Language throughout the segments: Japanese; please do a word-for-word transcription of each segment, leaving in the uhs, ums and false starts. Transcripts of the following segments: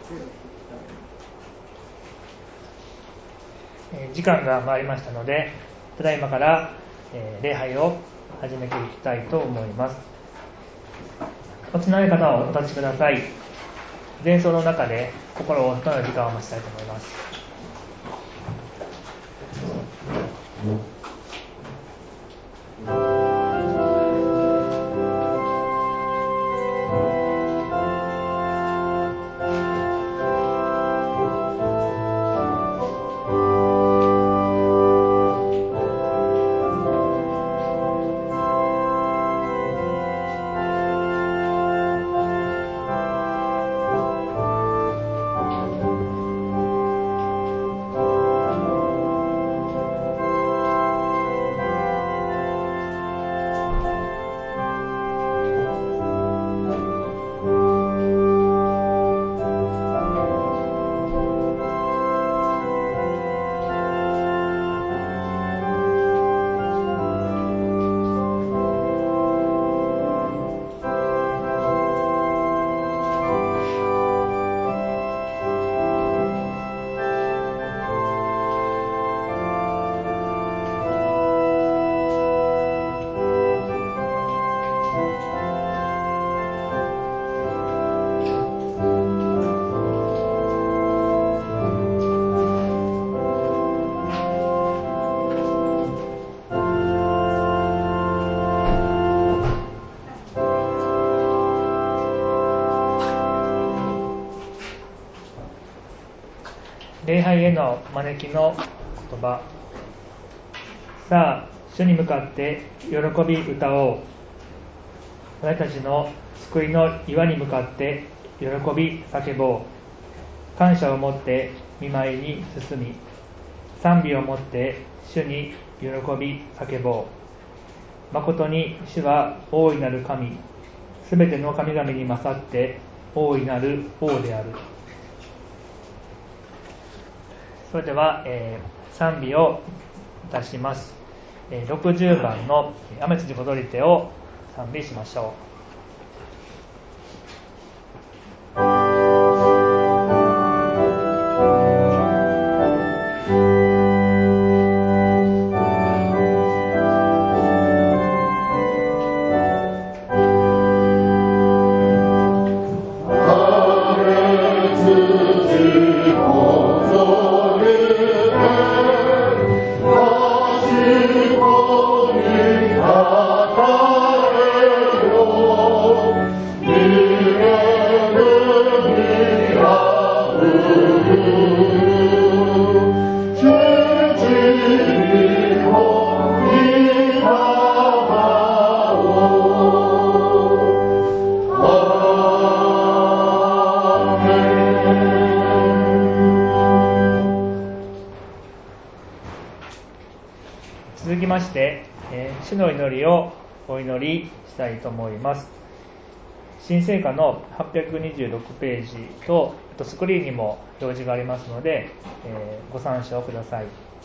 時間が回りましたので、ただいまから、えー、礼拝を始めていきたいと思います。おつなぎ方をお立ちください。前奏の中で心を整える時間を待ちたいと思います。礼拝への招きの言葉。さあ、主に向かって喜び歌おう。私たちの救いの岩に向かって喜び叫ぼう。感謝を持って御前に進み、賛美を持って主に喜び叫ぼう。誠に主は大いなる神、すべての神々に勝って大いなる王である。それでは、えー、賛美をいたします。えー、ろくじゅうばんの雨辻小鳥手を賛美しましょう。続きまして、えー、主の祈りをお祈りしたいと思います。新聖歌のはっぴゃくにじゅうろくページと、あとスクリーンにも表示がありますので、えー、ご参照ください。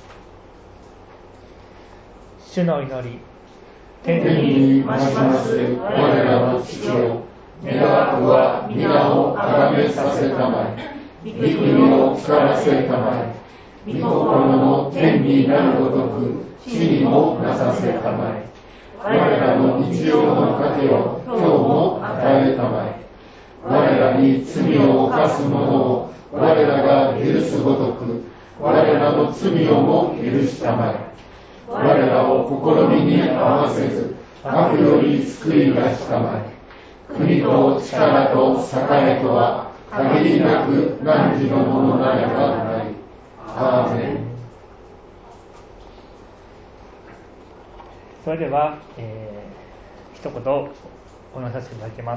主の祈り。 天に増します我らの父よ、願わくは皆をあがめさせたまえ、御国を光らせたまえ、御心の天になるごとく地にもなさせたまえ。我らの日常の糧を今日も与えたまえ。我らに罪を犯す者を我らが許すごとく、我らの罪をも許したまえ。我らを試みに合わせず、悪より救い出したまえ。国と力と栄とは限りなく汝のものなればない。アーメン。 それでは、えー、一言お話しさせていただきます。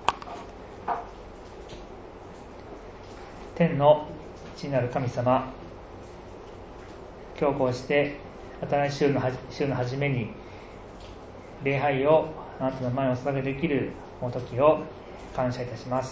天の父なる神様、今日こうして新しい週の週の初めに礼拝をあなたの前にお捧げできるこの時を感謝いたします。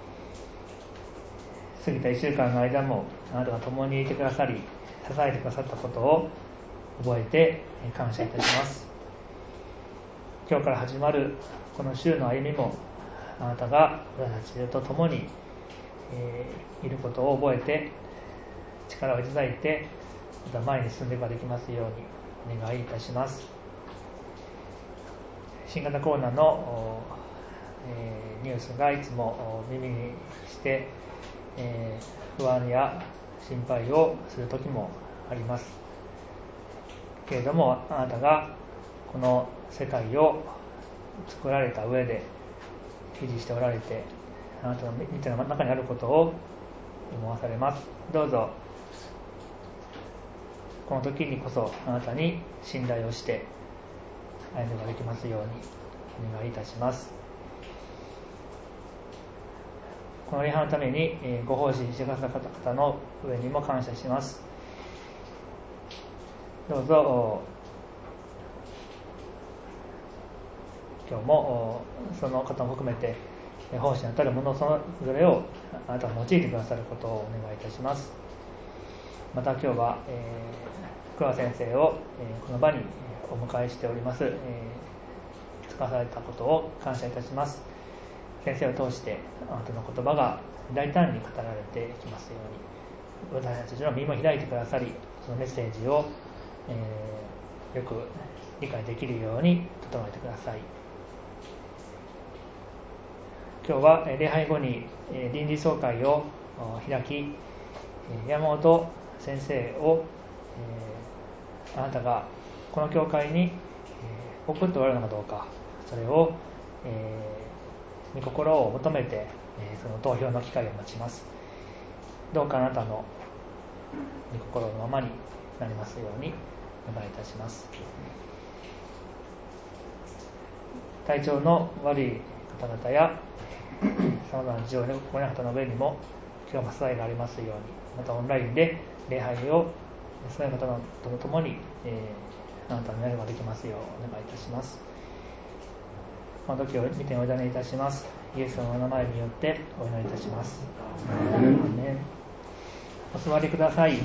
過ぎたいっしゅうかんの間もあなたが共にいてくださり、支えてくださったことを覚えて感謝いたします。今日から始まるこの週の歩みもあなたが私たちと共にえー、いることを覚えて力をいただいてまた前に進んでいくことができますようにお願いいたします。新型コロナの、えー、ニュースがいつも耳にして、えー、不安や心配をする時もありますけれども、あなたがこの世界を作られた上で維持しておられて、あなたの道の中にあることを思わされます。どうぞこの時にこそあなたに信頼をして歩むことができますようにお願いいたします。この礼拝のためにご奉仕してくださった方の上にも感謝します。どうぞ今日もその方も含めて奉仕にあたるものそれぞれをあなたが用いてくださることをお願いいたします。また今日は、えー、福和先生を、えー、この場にお迎えしております、えー、使わされたことを感謝いたします。先生を通してあなたの言葉が大胆に語られていきますように、私たちの耳も開いてくださり、そのメッセージを、えー、よく理解できるように整えてください。今日は礼拝後に臨時総会を開き、山本先生をあなたがこの教会に送っておられるのかどうか、それを御心を求めてその投票の機会を待ちます。どうかあなたの御心のままになりますようにお願いいたします。体調の悪い方々やさまざまな事情で来れない方の上にも今日も支えがありますように、またオンラインで礼拝をそういう方とともに、えー、あなたのやることができますようお願いいたします。この時を見てお委ねいたします。イエスのお名前によってお祈りいたします。アーメン。お座りください。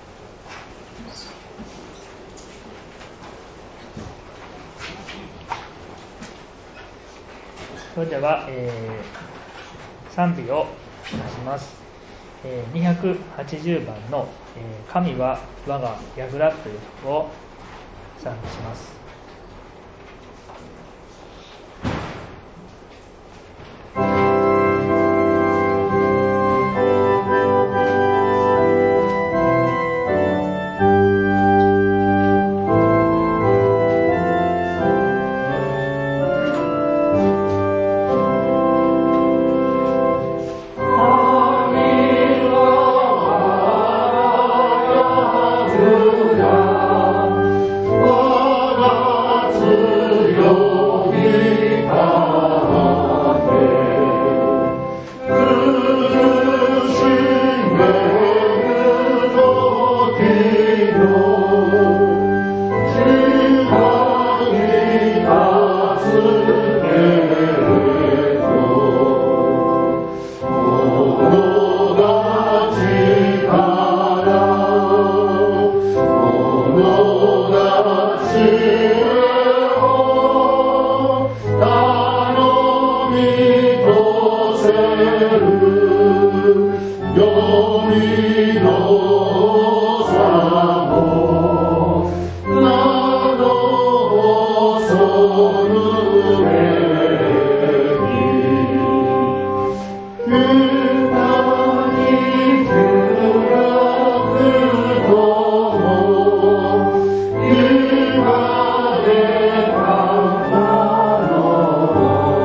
それでは、えー、賛美をいたします。えー、にひゃくはちじゅうばんの、えー、神は我が櫓という曲を賛美します。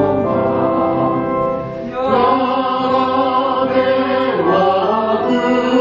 Lord,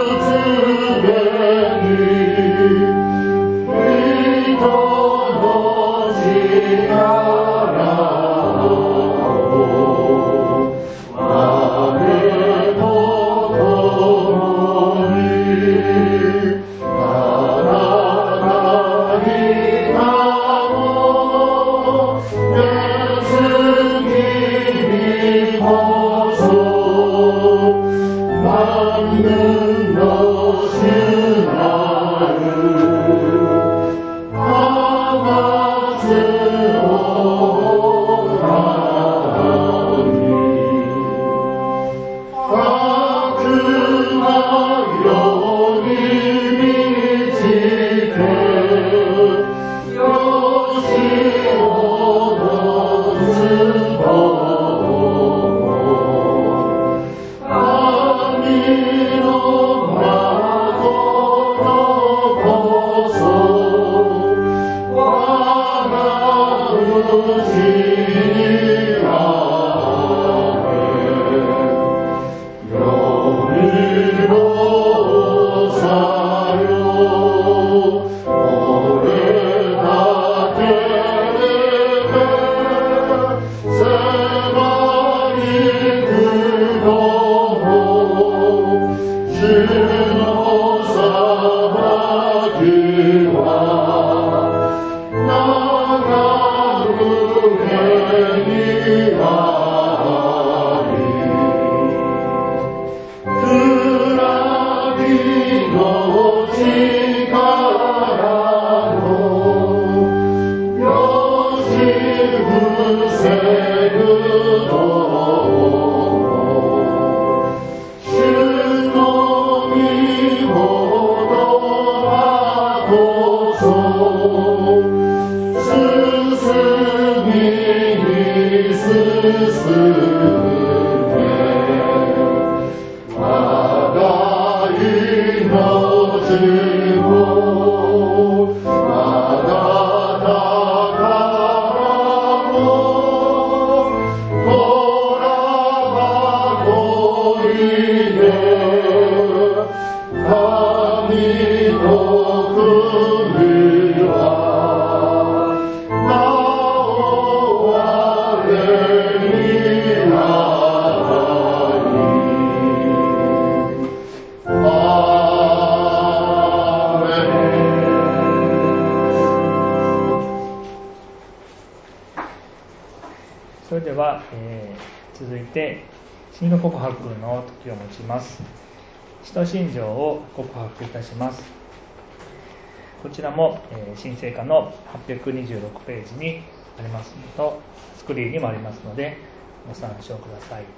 それでは、えー、続いて信仰告白の時を持ちます。使徒信条を告白いたします。こちらも、えー、新聖歌のはっぴゃくにじゅうろくページにありますのと、スクリーンにもありますのでご参照ください。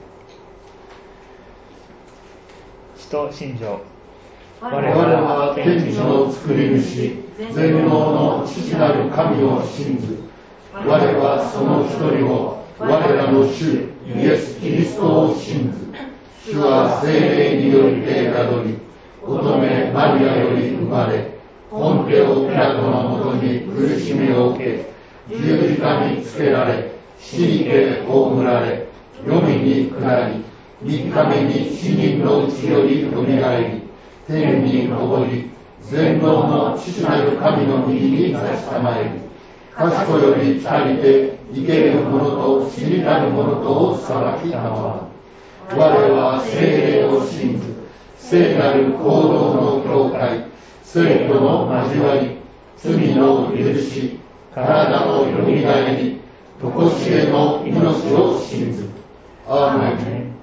使徒信条。 我々は天地の作り主、全能の父なる神を信ず。我はその一人を、我らの主イエス・キリストを信ず。主は聖霊により手が取り、乙女マリアより生まれ、ポンテオ・ピラトのもとに苦しみを受け、十字架につけられ、死にて葬られ、黄泉に下り、三日目に死人のうちよりよみがえり、天に昇り、全能の父なる神の右に座したまえる。賢より来りて生ける者と死にたる者とを裁きたまわ。我は聖霊を信ず、聖なる行動の教会、聖徒の交わり、罪の許し、体のよみがえり、とこしえの命を信ず。アーメン。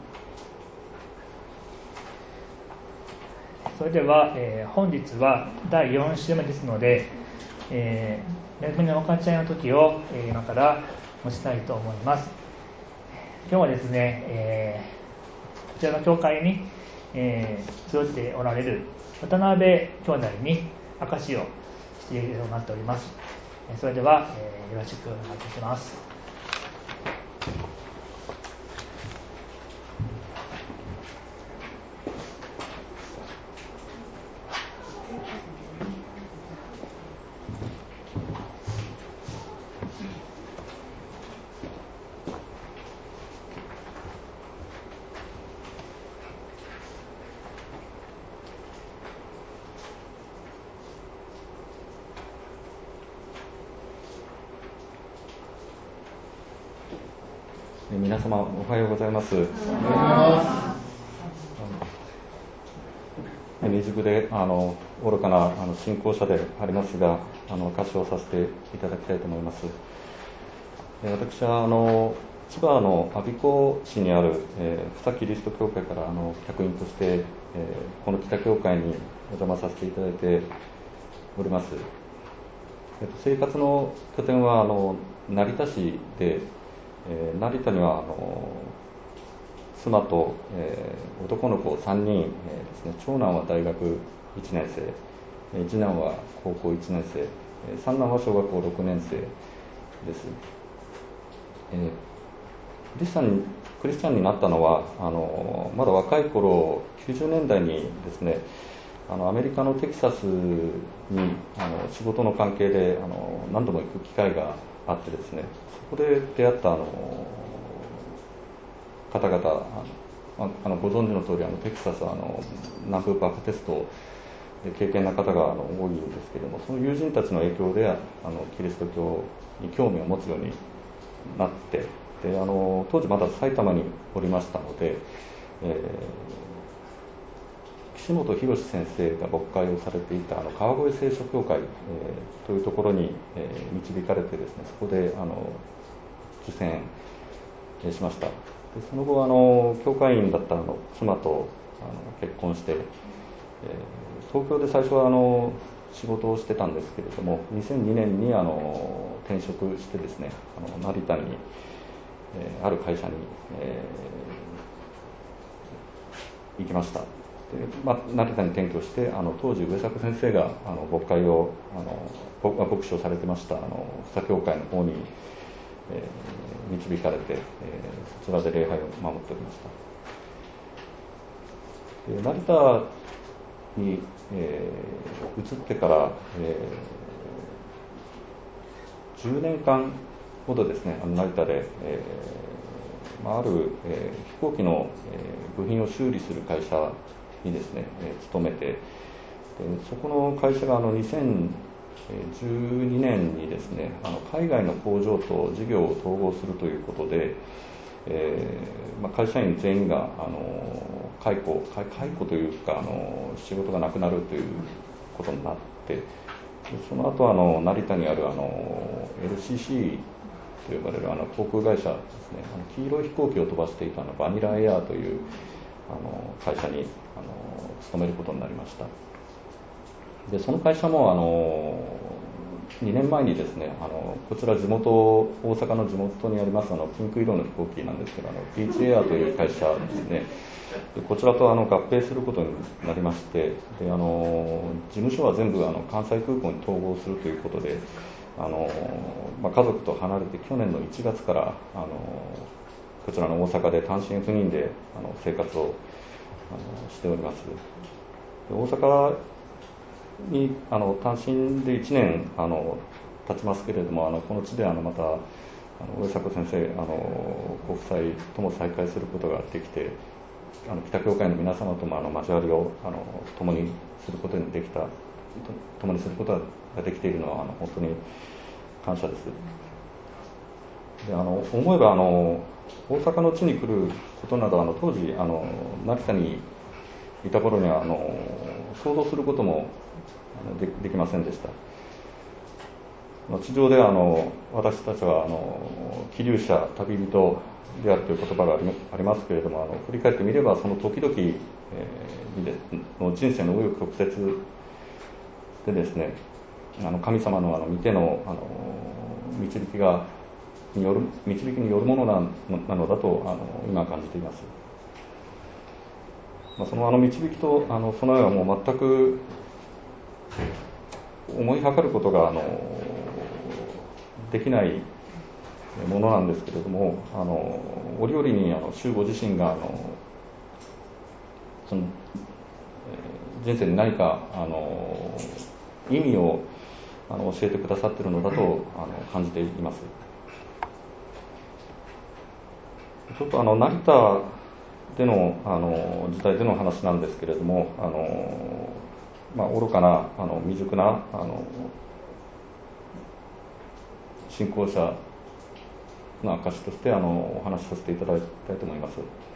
それでは、えー、本日はだいよん週目ですので、えー、恵みの分かち合いの時を、えー、今から持ちたいと思います。今日はですね、えー、こちらの教会に、えー、集っておられる渡辺兄弟に証しをしているようになっております。それでは、えー、よろしくお願いいたします。 皆様おはようございます。未熟であの愚かなあの信仰者でありますが、あの歌唱させていただきたいと思います。私はあの千葉の我孫子市にある、えー、草キリスト教会からあの客員として、えー、この北教会にお邪魔させていただいております。えっと、生活の拠点はあの成田市で、えー、成田にはあの妻と、えー、男の子さんにん、えーですね、長男は大学いちねん生、えー、次男は高校いちねん生、えー、三男は小学校ろくねん生です。えー、クリスチャンクリスチャンになったのはあのまだ若い頃きゅうじゅうねんだいにですね、あのアメリカのテキサスにあの仕事の関係であの何度も行く機会があってですね、そこで出会ったあの方々、あのあのご存知の通り、あのテキサスはあの南部バプテストで敬虔な方があの多いんですけれども、その友人たちの影響であのキリスト教に興味を持つようになって、であの当時まだ埼玉におりましたので、えー、岸本博先生が牧会をされていたあの川越聖書協会、えー、というところに、えー、導かれてですね、そこであの受選しました。でその後あの教会員だったあの妻とあの結婚して、えー、東京で最初はあの仕事をしてたんですけれども、にせんにねんにあの転職してですね、あの成田に、えー、ある会社に、えー、行きました。で、まあ、成田に転居して、あの当時上作先生があの牧会をあの牧師をされてましたあの二教会の方に、えー、導かれて、えー、そちらで礼拝を守っておりました。で成田に、えー、移ってから、えー、じゅうねんかんほどですね、あの成田で、えーまあ、ある、えー、飛行機の、えー、部品を修理する会社にですね、えー、勤めて、でそこの会社があのにせんじゅうにねんにですね、あの海外の工場と事業を統合するということで、えーまあ、会社員全員があの解雇、解雇というかあの仕事がなくなるということになって、でその後あの成田にあるあの エルシーシー と呼ばれるあの航空会社ですね、あの黄色い飛行機を飛ばしていたあのバニラエアーというあの会社にあの勤めることになりました。でその会社もあのにねんまえにですね、あのこちら地元大阪の地元にありますあのピンク色の飛行機なんですけど、あのピーチエアという会社ですね、でこちらとあの合併することになりまして、であの事務所は全部あの関西空港に統合するということで、あの、まあ、家族と離れて去年のいちがつからあのこちらの大阪で単身赴任であの生活をあのしております。で大阪にあの単身でいちねんあの経ちますけれども、あのこの地であのまたあの上迫先生あのご夫妻とも再会することができて、あの北教会の皆様ともあの交わりをあの共にすることにできた共にすることができているのはあの本当に感謝です。であの思えばあの大阪の地に来ることなど、あの当時あの成田にいた頃にはあの想像することもで, できませんでした。地上ではあの私たちはあの気流者旅人であるという言葉がありますけれども、あの振り返ってみればその時々、えー、の人生の紆余曲折でですね、あの神様のあの御手のあの導きがによる導きによるもの な, なのだとあの今感じています。まあ、そのあの導きとあの備えはもう全く思い量ることがあのできないものなんですけれども、あの折々にあの主ご自身があのその、えー、人生に何かあの意味をあの教えてくださっているのだとあの感じています。ちょっとあの成田でのあの時代での話なんですけれども、あのまあ、愚かなあの未熟なあの信仰者の証としてあのお話しさせていただきたいと思います。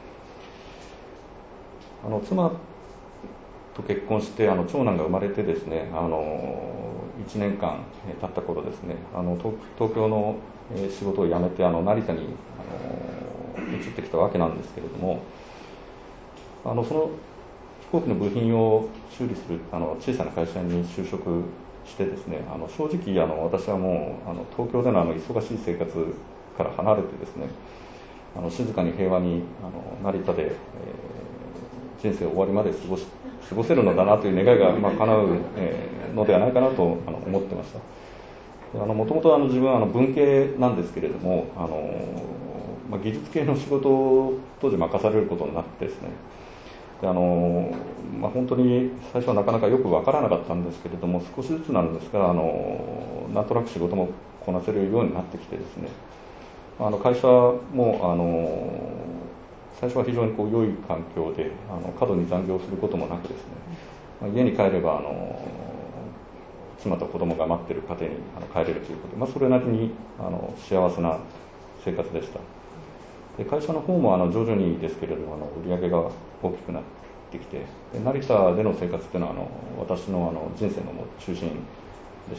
あの妻と結婚してあの長男が生まれてですね、あのいちねんかん経った頃ですね、あの 東, 東京の仕事を辞めてあの成田にあの移ってきたわけなんですけれども、あのその飛行機の部品を修理するあの小さな会社に就職してですね、あの正直あの私はもうあの東京でのあの忙しい生活から離れてですね、 あの静かに平和にあの成田で、えー、人生終わりまで過ごし過ごせるのだなという願いが、まあ、叶う、えー、のではないかなとあの思ってました。もともと自分はあの文系なんですけれども、あの、まあ、技術系の仕事を当時任されることになってですね、であのまあ、本当に最初はなかなかよく分からなかったんですけれども、少しずつなんですが、あのなんとなく仕事もこなせるようになってきてですね、あの会社もあの最初は非常にこう良い環境で、あの過度に残業することもなくですね、まあ、家に帰ればあの妻と子供が待っている家庭にあの帰れるということで、まあ、それなりにあの幸せな生活でした。で会社の方もあの徐々にですけれども、あの売り上げが大きくなってきて、で成田での生活というのはあの私のあの人生のもう中心でした。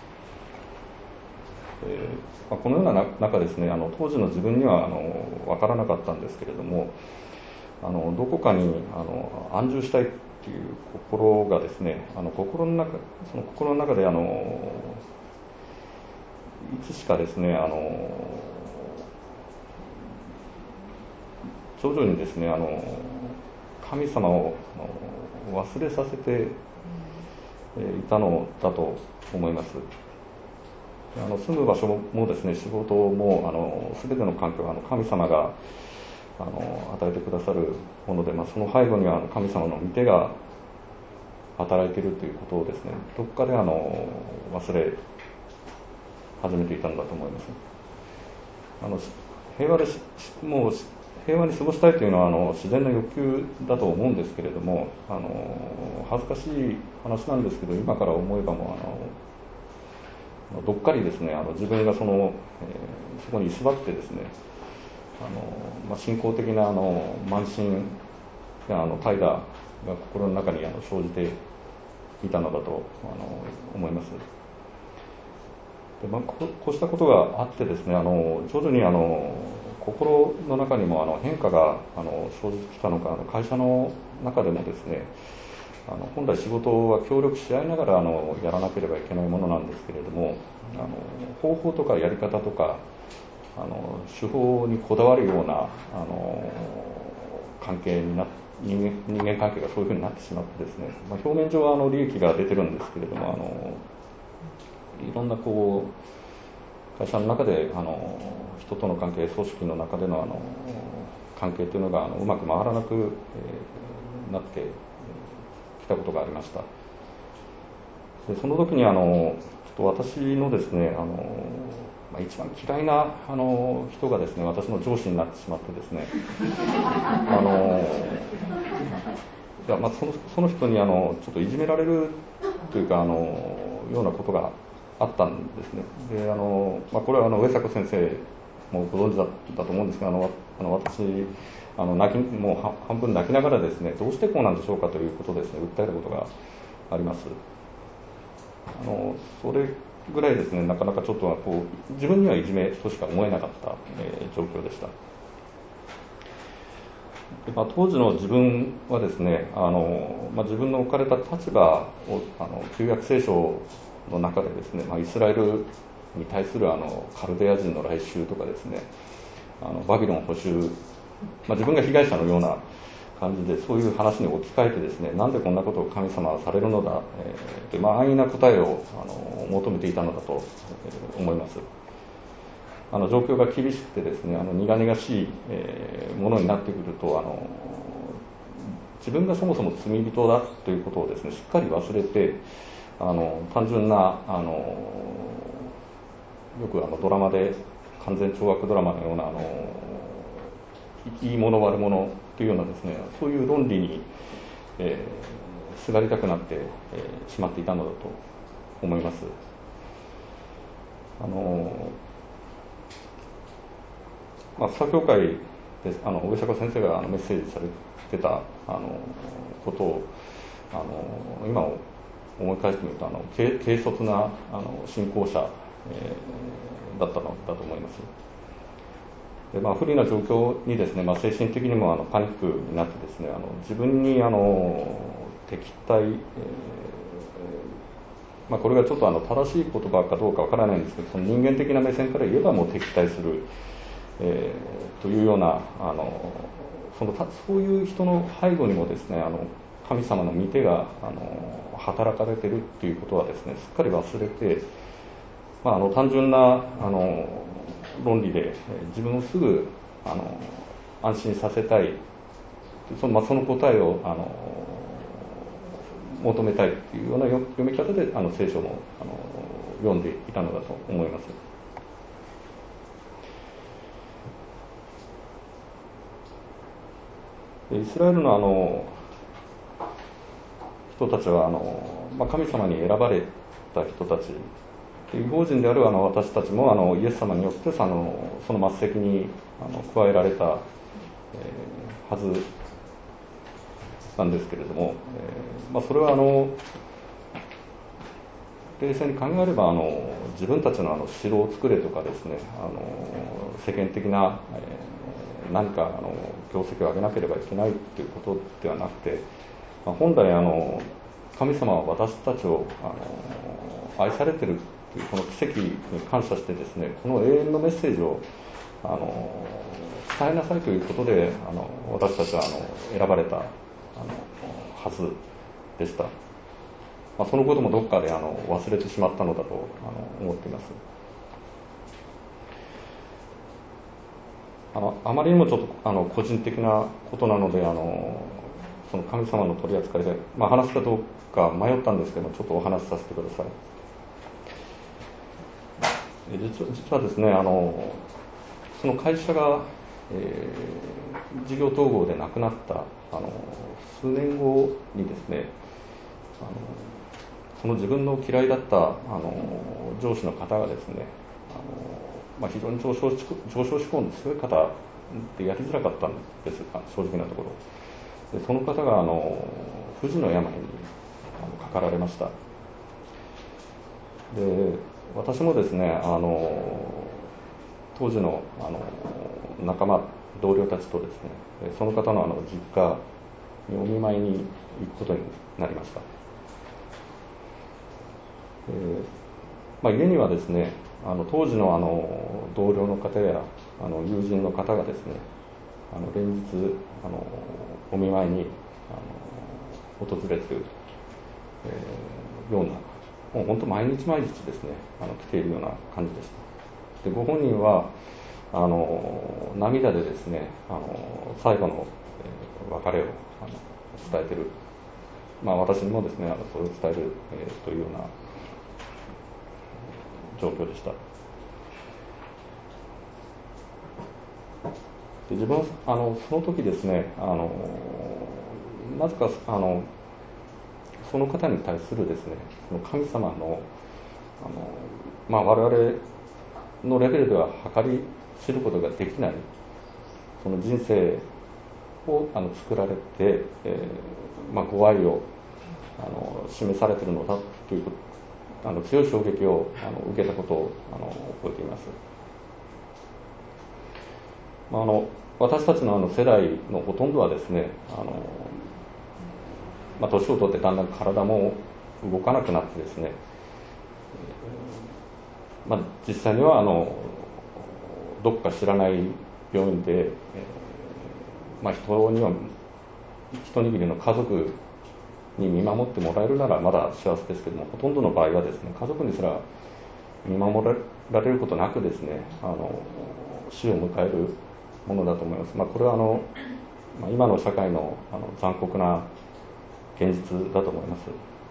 えーまあ、このような中ですね、あの当時の自分にはあの分からなかったんですけれども、あのどこかにあの安住したいっていう心がですね、あの心の中その心の中であのいつしかですね、あの徐々にですね、あの神様を忘れさせていたのだと思います。あの住む場所もですね、仕事もあの全ての環境はあの神様があの与えてくださるもので、まあ、その背後にはあの神様の御手が働いているということをですね、どこかであの忘れ始めていたんだと思います。あの平和でもう平和に過ごしたいというのはあの自然な欲求だと思うんですけれども、あの恥ずかしい話なんですけど、今から思えばもうあのどっかりですね、あの自分がその、えー、そこに居座ってですね、あの、まあ、信仰的なあの慢心やあの怠惰が心の中にあの生じていたのだとあの思います。で、まあ、こ, こうしたことがあってですね、あの徐々にあの心の中にもあの変化があの生じてきたのか、あの会社の中でもですね、あの本来仕事は協力し合いながらあのやらなければいけないものなんですけれども、あの方法とかやり方とかあの手法にこだわるようなあの関係にな人間、人間関係がそういうふうになってしまってですね、まあ、表面上はあの利益が出てるんですけれども、あのいろんなこう会社の中であの人との関係、組織の中でのあの関係というのがあのうまく回らなく、えー、なってきたことがありました。でその時にあのちょっと私のですね、あのまあ、一番嫌いなあの人がですね、私の上司になってしまってですね、あのいや、まあ、そのその人にあのちょっといじめられるというかあのようなことがあったんですね。であの、まあ、これはあの上坂先生もご存知だったと思うんですが、あのあの私あの泣きもう半分泣きながらですね、どうしてこうなんでしょうかということをですね訴えたことがあります。あのそれぐらいですね、なかなかちょっとこう自分にはいじめとしか思えなかった、えー、状況でした。で、まあ、当時の自分はですね、あの、まあ、自分の置かれた立場をあの旧約聖書の中でですね、まあ、イスラエルに対するあのカルデア人の来襲とかですね、あのバビロン捕囚、まあ、自分が被害者のような感じでそういう話に置き換えてですね、なんでこんなことを神様はされるのだ、えー、で、まあ、安易な答えをあの求めていたのだと思います。あの状況が厳しくてですね、あの苦々しい、えー、ものになってくると、あの自分がそもそも罪人だということをですねしっかり忘れて、あの単純なあのよくあのドラマで完全懲悪ドラマのようなあのいいもの悪者というようなですね、そういう論理に、えー、すがりたくなって、えー、しまっていたのだと思います。あのまあ、草教会であの上坂先生があのメッセージされてたあのことをあの今思い返してみると、あの軽率なあの信仰者、えー、だったのだと思います。で、まあ、不利な状況にですね、まあ、精神的にもあのパニックになってですね、あの自分にあの敵対、えーまあ、これがちょっとあの正しい言葉かどうかわからないんですけど、その人間的な目線から言えばもう敵対するえー、というようなあの そのそういう人の背後にもですね、あの神様の御手があの働かれているということはですね、すっかり忘れて、まあ、あの単純なあの論理で自分をすぐあの安心させたい、その、まあ、その答えをあの求めたいというような読み方であの聖書もあの読んでいたのだと思います。イスラエルのあの人たちはあの、まあ、神様に選ばれた人たち、違法人であるあの私たちもあのイエス様によってその、その末席にあの加えられた、えー、はずなんですけれども、えーまあ、それはあの冷静に考えればあの自分たちのあの城を作れとかですね、あの世間的な、えー、何かあの業績を上げなければいけないということではなくて、まあ、本来あの神様は私たちをあの愛されているというこの奇跡に感謝してですね、この永遠のメッセージをあの伝えなさいということであの私たちはあの選ばれたあのはずでした。まあ、そのこともどっかであの忘れてしまったのだとあの思っています。あのあまりにもちょっとあの個人的なことなので、あのその神様の取り扱いで、まあ、話すかどうか迷ったんですけども、ちょっとお話しさせてください。実は、実はですね、あのその会社が、えー、事業統合でなくなったあの数年後にですね、あのその自分の嫌いだったあの上司の方がですね、あの、まあ、非常に上昇志向、上昇志向の強い方でやりづらかったんですが、正直なところで、その方があの不治の病にあのかかられました。で、私もですね、あの当時のあの仲間同僚たちとですね、その方のあの実家にお見舞いに行くことになりました。えーまあ、家にはですね、あの当時のあの同僚の方やあの友人の方がですね、あの連日あのお見舞いにあの訪れている、えー、ような、もう本当毎日毎日ですね、あの来ているような感じでした。で、ご本人はあの涙でですね、あの最後の、えー、別れをあの伝えている、まあ、私にもですね、あのそれを伝える、えー、というような状況でした。で、自分はあのその時ですね、あのなぜかあのその方に対するですね、神様の、あの、まあ、我々のレベルでは計り知ることができないその人生をあの作られて、えーまあ、ご愛をあの示されているのだというあの強い衝撃をあの受けたことをあの覚えています。まあ、あの私たちのあの世代のほとんどはですね、あの、まあ、年を取ってだんだん体も動かなくなってですね、まあ、実際にはあのどこか知らない病院で、えーまあ、人には一握りの家族に見守ってもらえるならまだ幸せですけども、ほとんどの場合はですね、家族にすら見守られることなくですね、あの死を迎えるものだと思います。まあ、これはあの、まあ、今の社会の、あの残酷な現実だと思います。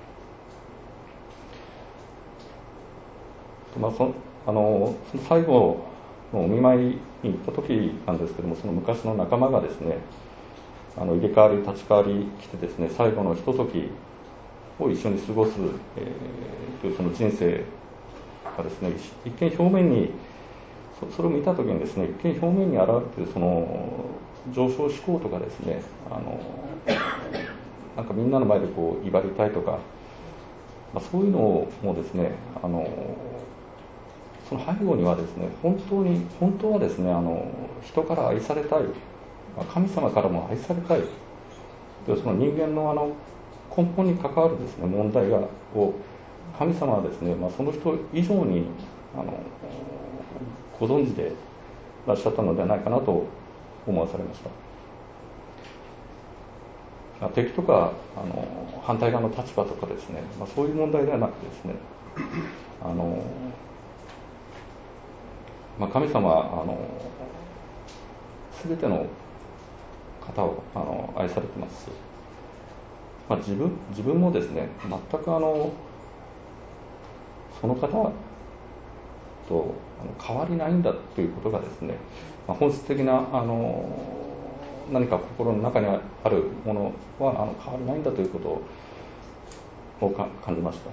まあ、そあのその最後のお見舞いに行った時なんですけども、その昔の仲間がですね、あの入れ替わり立ち替わり来てですね、最後のひとときを一緒に過ごす、えー、というその人生がですね、一見表面に そ, それを見た時にですね、一見表面に現れているその上昇志向とかですね、あのなんかみんなの前でこう威張りたいとか、まあ、そういうのもですね、あのその背後にはですね、本当に本当はですね、あの人から愛されたい、神様からも愛されたいというその人間のあの根本に関わるですね問題がを神様はですね、まあ、その人以上にあのご存知で、 らっしゃったのではないかなと思わされました。敵とかあの反対側の立場とかですね、まあ、そういう問題ではなくてですね、あの、まあ、神様はあの全ての方をあの愛されてますし、まあ、自分自分もですね、全くあのその方とあの変わりないんだということがですね、まあ、本質的なあの何か心の中にあるものはあの変わりないんだということをか感じました。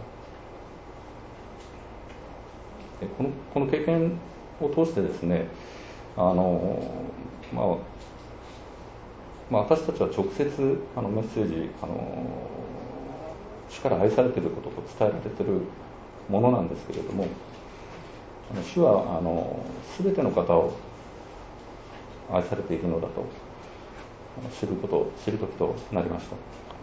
でこのこの経験を通してですね、あの、まあまあ、私たちは直接あのメッセージ、あの主から愛されていることと伝えられているものなんですけれども、あの主はあの全ての方を愛されているのだと知ること知る時となりました。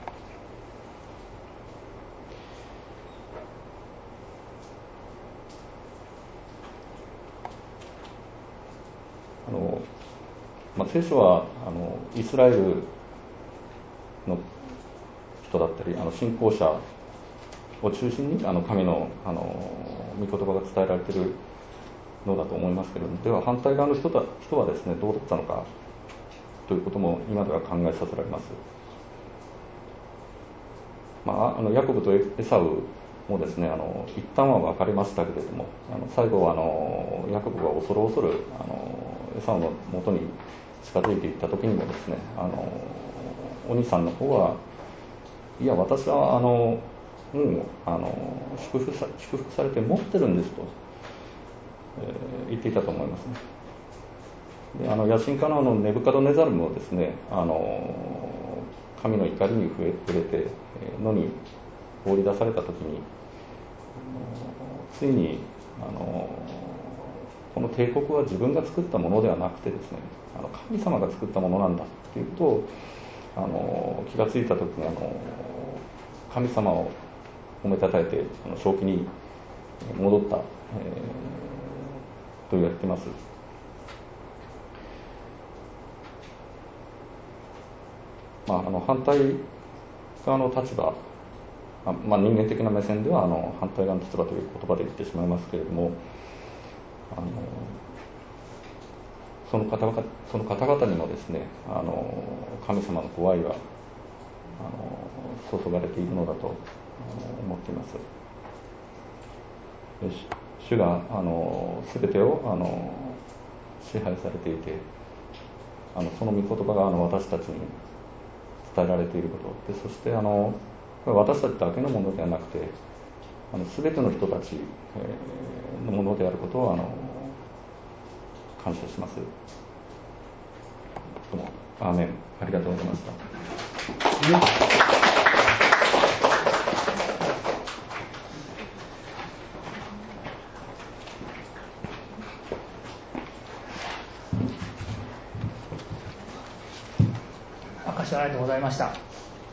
あのまあ、聖書はあのイスラエルの人だったりあの信仰者を中心にあの神のあの御言葉が伝えられているのだと思いますけれども、では反対側の人だ人はですねどうだったのかということも今では考えさせられます。まあ、あのヤコブとエサウもですね、あの一旦は別れましたけれども、あの最後はあのヤコブが恐る恐るあのエサウの元に近づいていった時にもですね、あのお兄さんの方はいや私はあのもうあの祝福さ祝福されて持ってるんですと、えー、言っていたと思いますね。であの野心家のあのネブカドネザルもですね、あの神の怒りに触れて野に放り出された時についにあのこの帝国は自分が作ったものではなくてですね、あの神様が作ったものなんだということをあの気がついた時にあの神様を褒めたたえてあの正気に戻った、えー、と言われています。まあ、あの反対側の立場、まあ、人間的な目線ではあの反対側の立場という言葉で言ってしまいますけれども、あのその方々、その方々にもですね、あの神様のご愛があの注がれているのだと思っています。主があの全てをあの支配されていて、あのその御言葉があの私たちに伝えられていることで、そしてあの私たちだけのものではなくてあの全ての人たちのものであることをあの感謝します。どうもアーメン。ありがとうございました。 証しありがとうございました。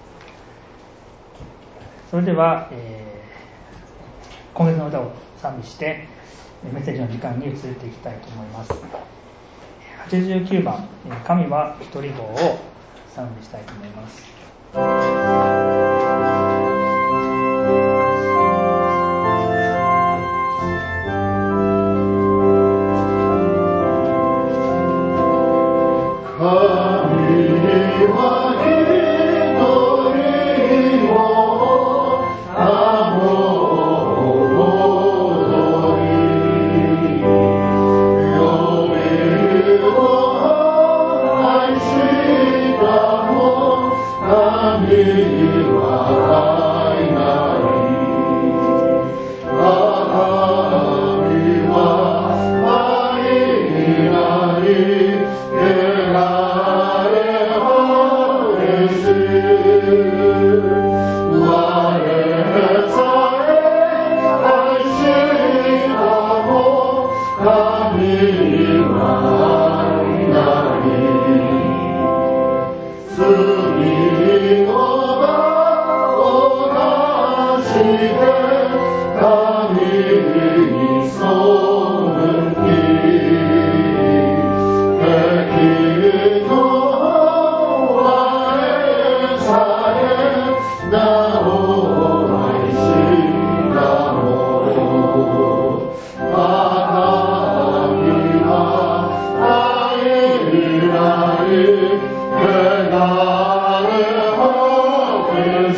それでは、えー、今月の歌を賛美してメッセージの時間に移っていきたいと思います。はちじゅうきゅうばん「神は一人子」を賛美したいと思います。 神に背き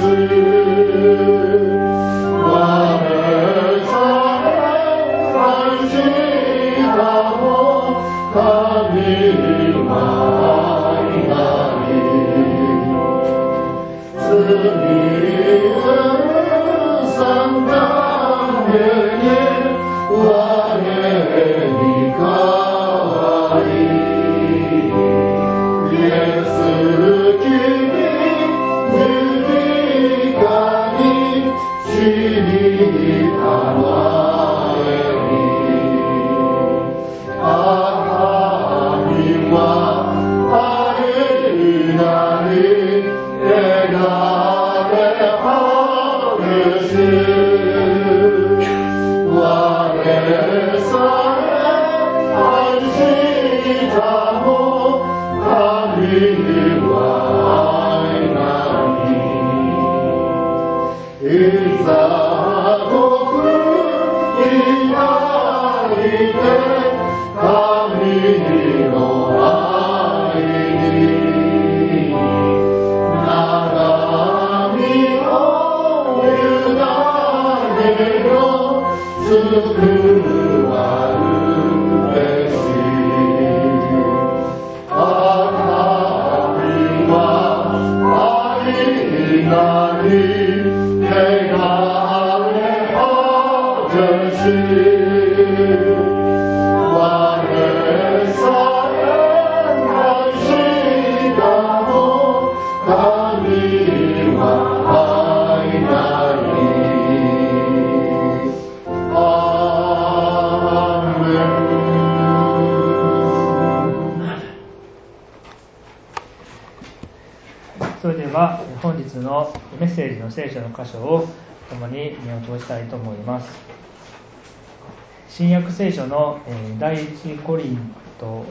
それでは本日のメッセージの聖書の箇所を共に見落としたいと思います。新約聖書の第一コリント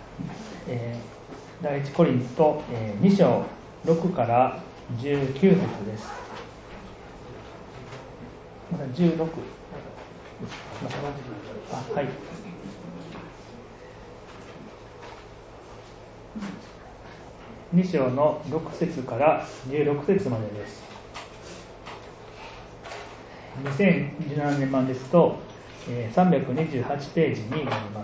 第一コリントに章ろくからじゅうきゅう節です。まだじゅうろく、あ、はい。に章のろく節からじゅうろく節までです。にせんじゅうななねん版ですとさんびゃくにじゅうはちページになります。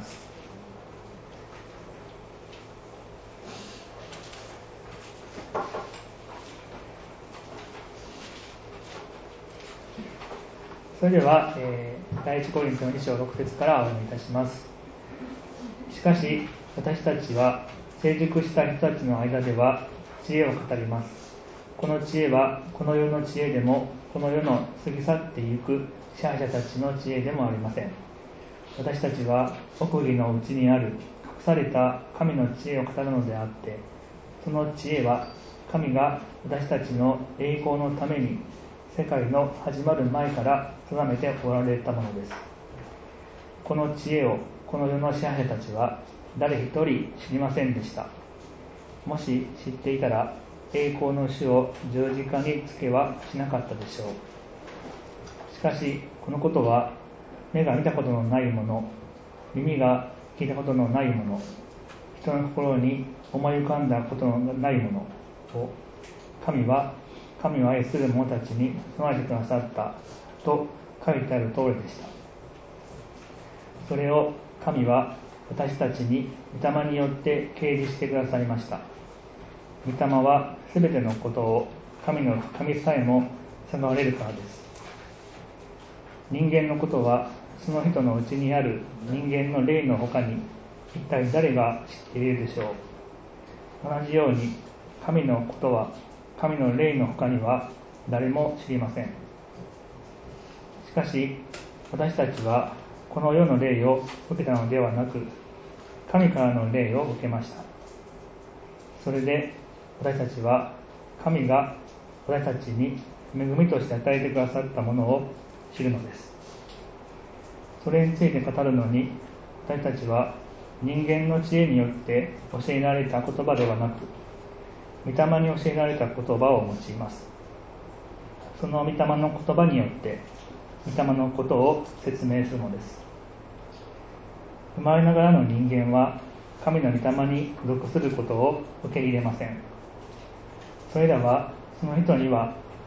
それでは、えー、第一コリントのに章ろく節からお読みいたします。しかし私たちは成熟した人たちの間では知恵を語ります。この知恵はこの世の知恵でもこの世の過ぎ去ってゆく支配者たちの知恵でもありません。私たちは奥義のうちにある隠された神の知恵を語るのであって、その知恵は神が私たちの栄光のために世界の始まる前から定めておられたものです。この知恵をこの世の支配者たちは誰一人知りませんでした。もし知っていたら栄光の主を十字架につけはしなかったでしょう。しかしこのことは目が見たことのないもの、耳が聞いたことのないもの、人の心に思い浮かんだことのないものを神は神を愛する者たちに備えてくださったと書いてある通りでした。それを神は私たちに御霊によって啓示してくださいました。御霊はすべてのことを神の深みさえも探われるからです。人間のことはその人のうちにある人間の霊の他に一体誰が知っているでしょう。同じように神のことは神の霊の他には誰も知りません。しかし私たちはこの世の霊を受けたのではなく、神からの霊を受けました。それで私たちは神が私たちに恵みとして与えてくださったものを知るのです。それについて語るのに、私たちは人間の知恵によって教えられた言葉ではなく、御霊に教えられた言葉を用います。その御霊の言葉によって御霊のことを説明するのです。生まれながらの人間は神の御霊に付属することを受け入れません。それらはその人には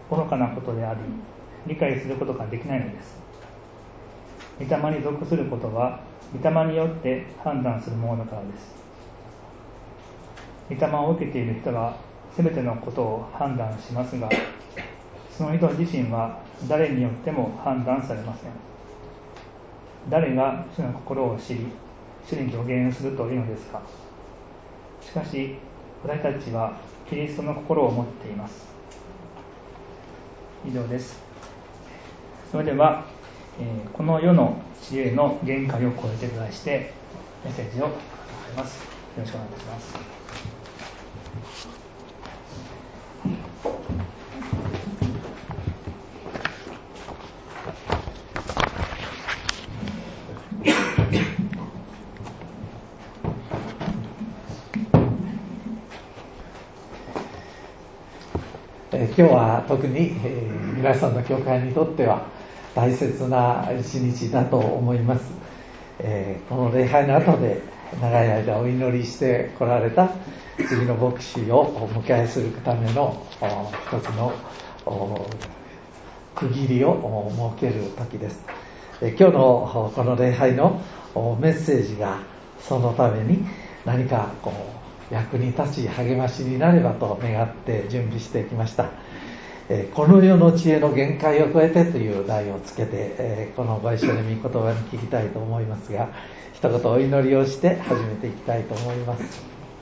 愚かなことであり、理解することができないのです。御霊に属することは御霊によって判断するものだからです。御霊を受けている人がすべてのことを判断しますが、その人自身は誰によっても判断されません。誰が主の心を知り、主に助言するというのですか。しかし私たちはキリストの心を持っています。以上です。それでは、えー、この世の知恵の限界を超えてと題してメッセージを行います。よろしくお願いいたします。 今日は特に、えー、皆さんの教会にとっては大切な一日だと思います。えー、この礼拝の後で長い間お祈りして来られた次の牧師をお迎えするための一つの区切りを設ける時です。えー、今日のこの礼拝のメッセージがそのために何かこう役に立ち励ましになればと願って準備してきました。えー、この世の知恵の限界を超えてという題をつけて、えー、このご一緒に御言葉に聞きたいと思いますが、一言お祈りをして始めていきたいと思います。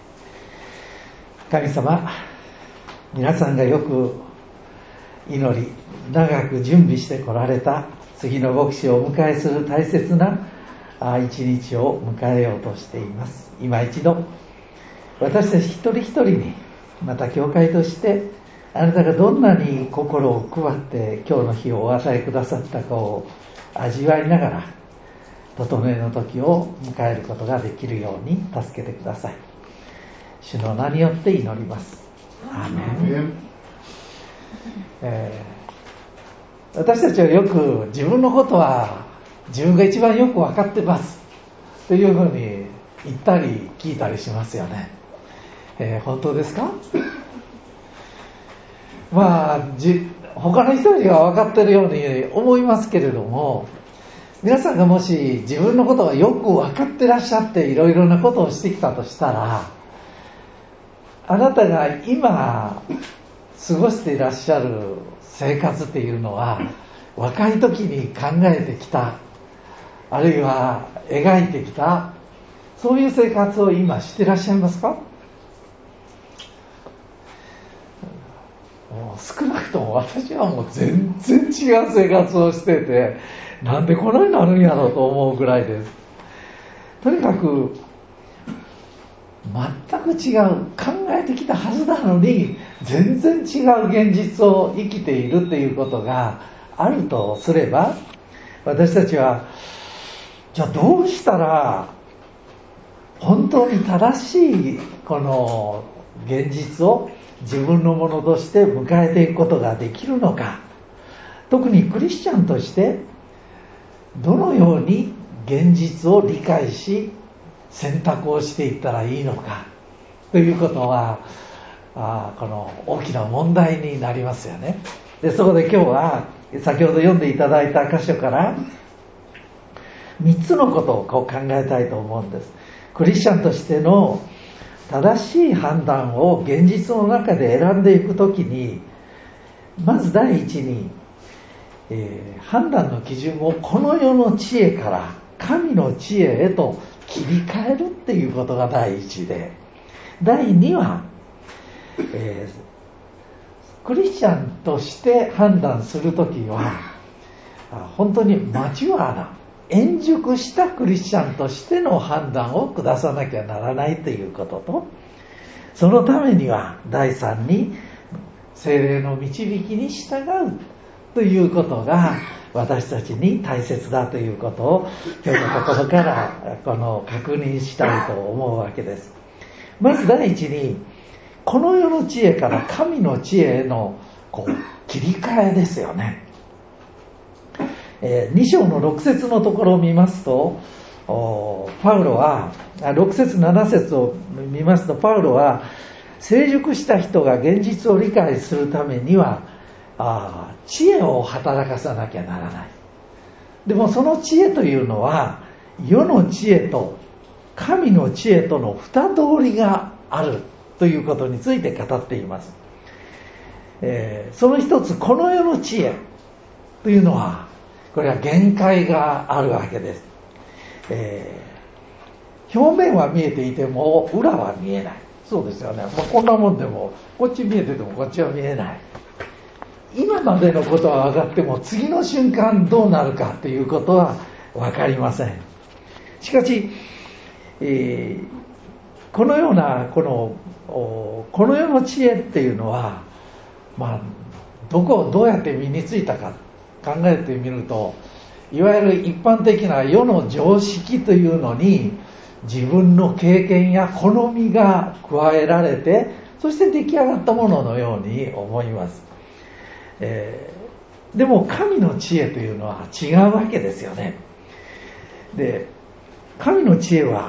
神様、皆さんがよく祈り長く準備してこられた次の牧師をお迎えする大切な一日を迎えようとしています。今一度私たち一人一人に、また教会としてあなたがどんなに心を配って今日の日をお与えくださったかを味わいながら整えの時を迎えることができるように助けてください。主の名によって祈ります。アーメン。えー、私たちはよく自分のことは自分が一番よく分かってますというふうに言ったり聞いたりしますよね。えー、本当ですか？まあじ他の人が分かっているように思いますけれども、皆さんがもし自分のことがよく分かってらっしゃっていろいろなことをしてきたとしたら、あなたが今過ごしていらっしゃる生活っていうのは若い時に考えてきた、あるいは描いてきた、そういう生活を今していらっしゃいますか？もう少なくとも私はもう全然違う生活をしてて、なんでこのようになるんやろうと思うぐらいです。とにかく全く違う、考えてきたはずなのに全然違う現実を生きているっていうことがあるとすれば、私たちはじゃあどうしたら本当に正しいこの現実を自分のものとして迎えていくことができるのか、特にクリスチャンとしてどのように現実を理解し選択をしていったらいいのかということは、あこの大きな問題になりますよね。でそこで今日は先ほど読んでいただいた箇所からみっつのことをこう考えたいと思うんです。クリスチャンとしての正しい判断を現実の中で選んでいくときに、まず第一に、えー、判断の基準をこの世の知恵から神の知恵へと切り替えるっていうことが第一で、第二は、えー、クリスチャンとして判断するときは本当にマチュアな円熟したクリスチャンとしての判断を下さなきゃならないということと、そのためには第三に聖霊の導きに従うということが私たちに大切だということを今日のところからこの確認したいと思うわけです。まず第一にこの世の知恵から神の知恵へのこう切り替えですよね。えー、に章のろく節のところを見ますと、パウロはろく節なな節を見ますと、パウロは成熟した人が現実を理解するためにはあ知恵を働かさなきゃならない。でもその知恵というのは世の知恵と神の知恵との二通りがあるということについて語っています。えー、その一つ、この世の知恵というのはこれは限界があるわけです。えー、表面は見えていても裏は見えない。そうですよね。まあ、こんなもんでもこっち見えててもこっちは見えない。今までのことは分かっても次の瞬間どうなるかということは分かりません。しかし、えー、このようなこのこの世の知恵っていうのは、まあ、どこをどうやって身についたか考えてみると、いわゆる一般的な世の常識というのに自分の経験や好みが加えられて、そして出来上がったもののように思います。えー、でも神の知恵というのは違うわけですよね。で、神の知恵は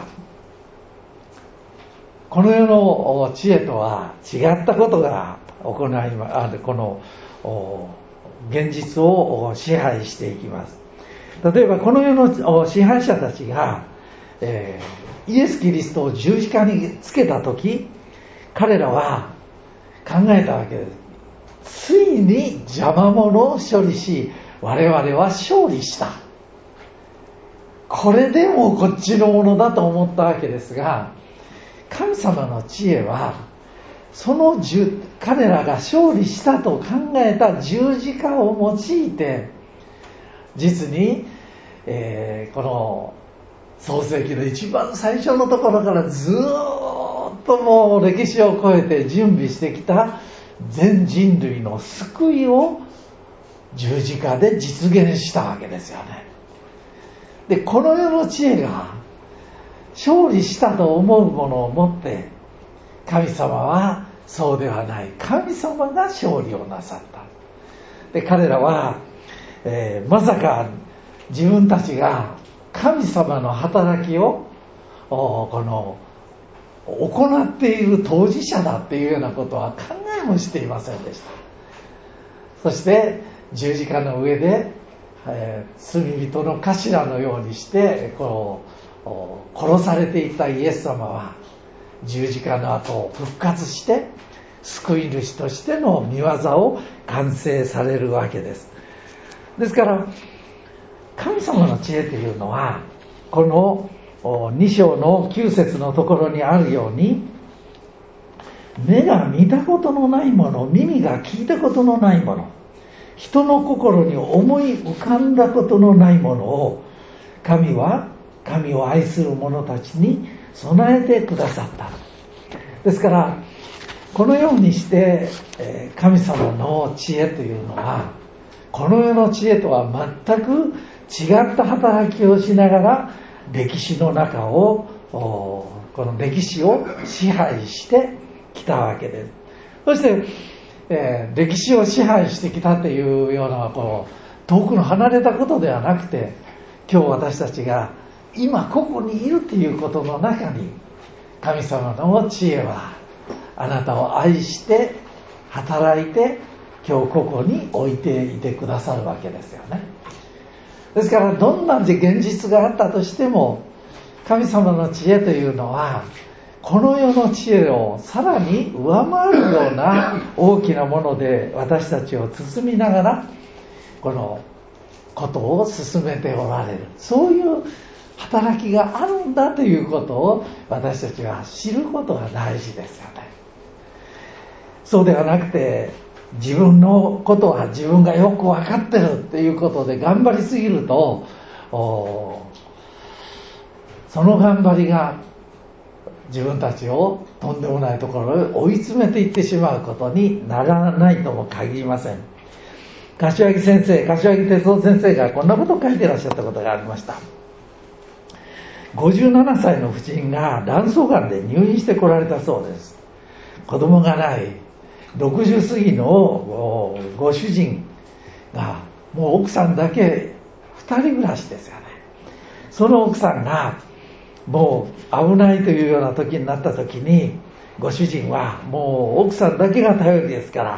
この世の知恵とは違ったことが行いま、この現実を支配していきます。例えばこの世の支配者たちが、えー、イエス・キリストを十字架につけたとき、彼らは考えたわけです。ついに邪魔者を処理し、我々は勝利した。これでもこっちのものだと思ったわけですが、神様の知恵はその彼らが勝利したと考えた十字架を用いて、実に、えー、この創世記の一番最初のところからずっともう歴史を超えて準備してきた全人類の救いを十字架で実現したわけですよね。で、この世の知恵が勝利したと思うものを持って、神様はそうではない。神様が勝利をなさった。で、彼らは、えー、まさか自分たちが神様の働きをこの行っている当事者だっていうようなことは考えもしていませんでした。そして十字架の上で、えー、罪人の頭のようにしてこう殺されていたイエス様は十字架の後復活して救い主としての御業を完成されるわけです。ですから神様の知恵というのはこのに章のきゅう節のところにあるように、目が見たことのないもの、耳が聞いたことのないもの、人の心に思い浮かんだことのないものを神は神を愛する者たちに備えてくださった。ですからこのようにして神様の知恵というのはこの世の知恵とは全く違った働きをしながら歴史の中をこの歴史を支配してきたわけです。そして、えー、歴史を支配してきたというようなこう遠くの離れたことではなくて、今日私たちが今ここにいるということの中に神様の知恵はあなたを愛して働いて今日ここに置いていてくださるわけですよね。ですからどんな現実があったとしても神様の知恵というのはこの世の知恵をさらに上回るような大きなもので私たちを包みながらこのことを進めておられる、そういう働きがあるんだということを私たちは知ることが大事ですよね。そうではなくて自分のことは自分がよく分かってるっていうことで頑張りすぎると、その頑張りが自分たちをとんでもないところへ追い詰めていってしまうことにならないとも限りません。柏木先生、柏木哲夫先生がこんなことを書いていらっしゃったことがありました。ごじゅうななさいの婦人が卵巣がんで入院してこられたそうです。子供がないろくじゅう過ぎのご主人がもう奥さんだけふたり暮らしですよね。その奥さんがもう危ないというような時になった時にご主人はもう奥さんだけが頼りですから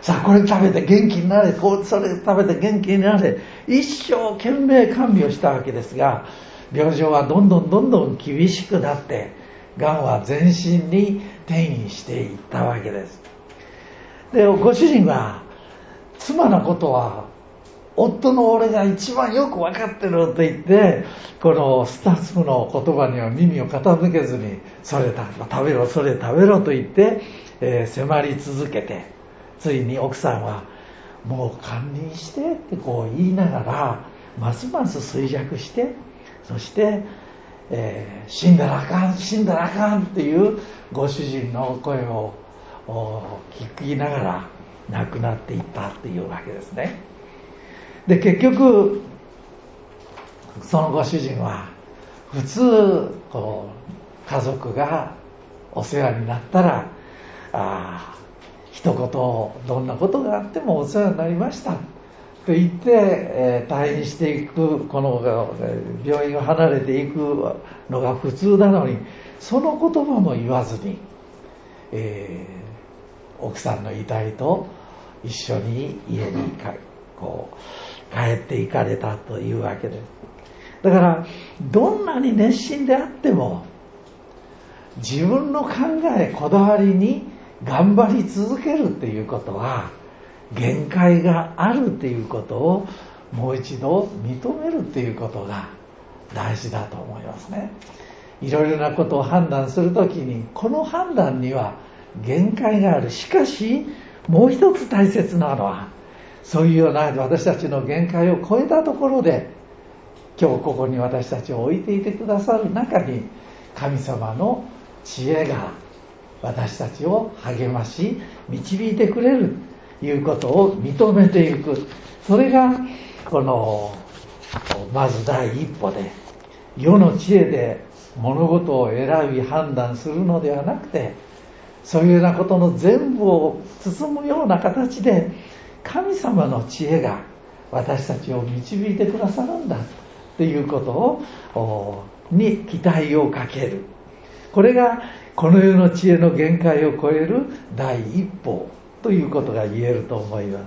さあこれ食べて元気になれ、こうそれ食べて元気になれ、一生懸命看病したわけですが、病状はどんどんどんどん厳しくなって、がんは全身に転移していったわけです。で、ご主人は妻のことは夫の俺が一番よく分かってると言って、このスタッフの言葉には耳を傾けずに、それ食べろそれ食べろと言って、えー、迫り続けて、ついに奥さんはもう堪忍してってこう言いながら、ますます衰弱して、そして、えー、死んだらあかん死んだらあかんっていうご主人の声を聞きながら亡くなっていったっていうわけですね。で、結局そのご主人は普通こう家族がお世話になったら、あ一言どんなことがあってもお世話になりましたと言って、えー、退院していく、この病院を離れていくのが普通なのに、その言葉も言わずに、えー、奥さんの遺体と一緒に家にかこう帰っていかれたというわけです。だからどんなに熱心であっても、自分の考えこだわりに頑張り続けるっていうことは限界があるっていうことをもう一度認めるっていうことが大事だと思いますね。いろいろなことを判断するときに、この判断には限界がある。しかしもう一つ大切なのは、そういうような私たちの限界を超えたところで、今日ここに私たちを置いていてくださる中に、神様の知恵が私たちを励まし導いてくれるということを認めていく。それがこのまず第一歩で、世の知恵で物事を選び判断するのではなくて、そういうようなことの全部を包むような形で、神様の知恵が私たちを導いてくださるんだということをに期待をかける。これがこの世の知恵の限界を超える第一歩ということが言えると思います。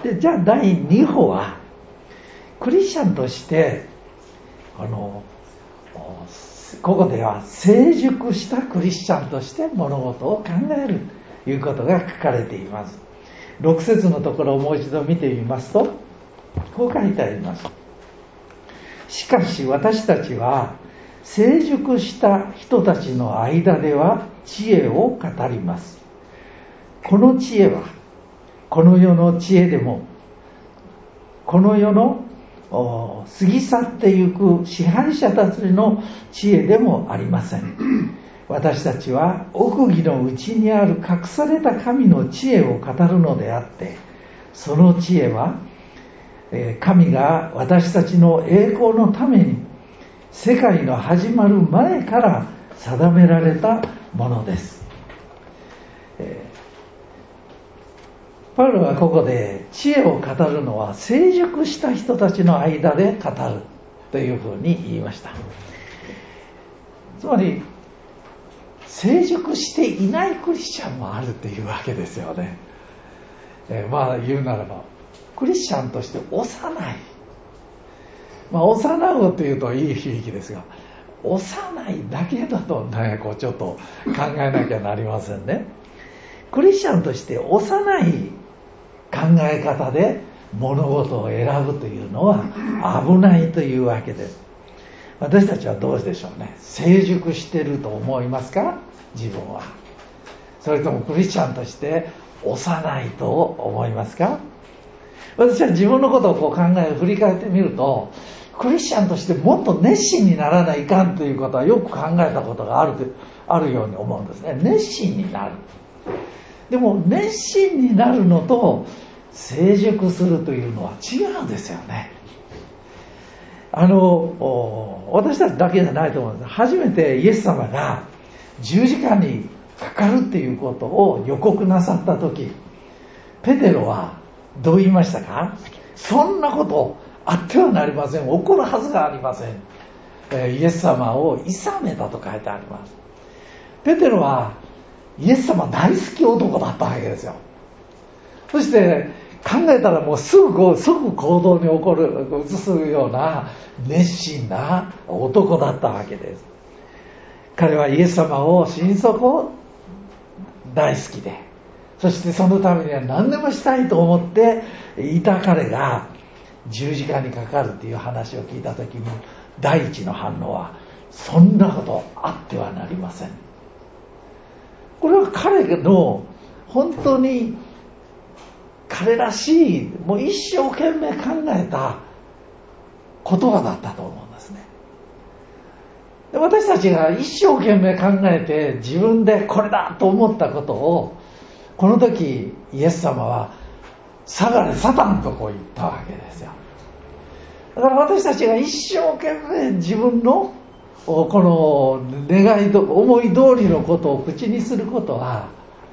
で、じゃあ第二歩は、クリスチャンとしてあのここでは成熟したクリスチャンとして物事を考えるということが書かれています。ろく節のところをもう一度見てみますと、こう書いてあります。しかし私たちは成熟した人たちの間では知恵を語ります。この知恵はこの世の知恵でも、この世の過ぎ去ってゆく支配者たちの知恵でもありません。私たちは奥義のうちにある隠された神の知恵を語るのであって、その知恵は神が私たちの栄光のために世界の始まる前から定められたものです。パウロはここで知恵を語るのは成熟した人たちの間で語るというふうに言いました。つまり成熟していないクリスチャンもあるというわけですよね。えー、まあ言うならばクリスチャンとして幼い、まあ幼うというといい響きですが、幼いだけだとなんかこうちょっと考えなきゃなりませんね。クリスチャンとして幼い考え方で物事を選ぶというのは危ないというわけです。私たちはどうでしょうね。成熟していると思いますか、自分は。それともクリスチャンとして幼いと思いますか。私は自分のことをこう考え振り返ってみると、クリスチャンとしてもっと熱心にならないかんということはよく考えたことがあるとあるように思うんですね。熱心になる。でも熱心になるのと成熟するというのは違うんですよね。あの私たちだけじゃないと思うんです。初めてイエス様が十字架にかかるっていうことを予告なさった時、ペテロはどう言いましたか。そんなことあってはなりません、起こるはずがありません、えー、イエス様を諌めたと書いてあります。ペテロはイエス様大好き男だったわけですよ。 そして考えたらもうすぐこう即行動に起こる移すような熱心な男だったわけです。彼はイエス様を心底大好きで、そしてそのためには何でもしたいと思っていた彼が十字架にかかるという話を聞いた時に、第一の反応はそんなことあってはなりません。これは彼の本当に彼らしい、もう一生懸命考えた言葉だったと思うんですね。で、私たちが一生懸命考えて自分でこれだと思ったことを、この時イエス様は下がれサタンとこう言ったわけですよ。だから私たちが一生懸命自分のこの願いと思い通りのことを口にすることは、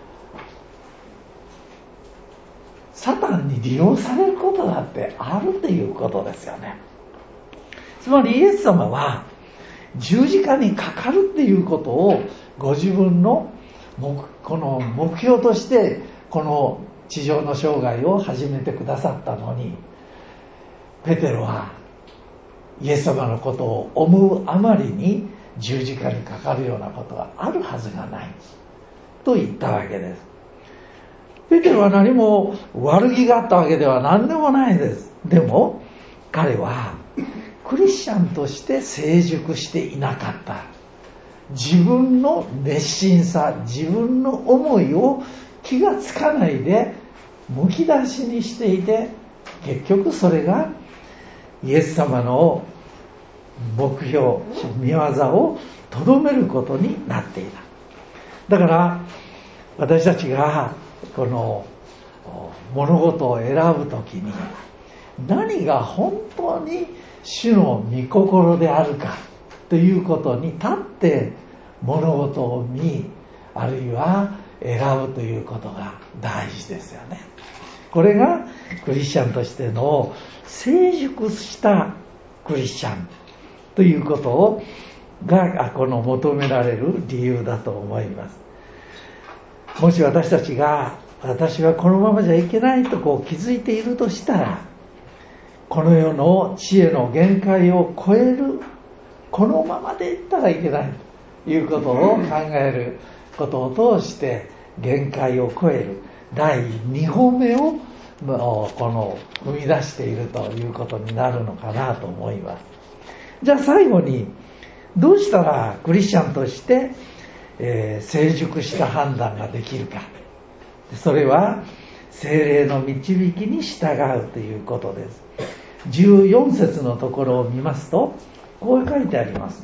サタンに利用されることだってあるということですよね。つまりイエス様は十字架にかかるっていうことをご自分のこの目標としてこの地上の生涯を始めてくださったのに、ペテロはイエス様のことを思うあまりに十字架にかかるようなことがあるはずがないと言ったわけです。ペテロは何も悪気があったわけでは何でもないです。でも彼はクリスチャンとして成熟していなかった。自分の熱心さ、自分の思いを気がつかないでむき出しにしていて、結局それがイエス様の目標、御業をとどめることになっていた。だから私たちがこの物事を選ぶときに、何が本当に主の御心であるかということに立って物事を見、あるいは選ぶということが大事ですよね。これがクリスチャンとしての成熟したクリスチャンということをがこの求められる理由だと思います。もし私たちが私はこのままじゃいけないとこう気づいているとしたら、この世の知恵の限界を超える、このままでいったらいけないということを考えることを通して限界を超える第二歩目をこの踏み出しているということになるのかなと思います。じゃあ最後に、どうしたらクリスチャンとして、えー、成熟した判断ができるか。それは聖霊の導きに従うということです。じゅうよん節のところを見ますと、こう書いてあります。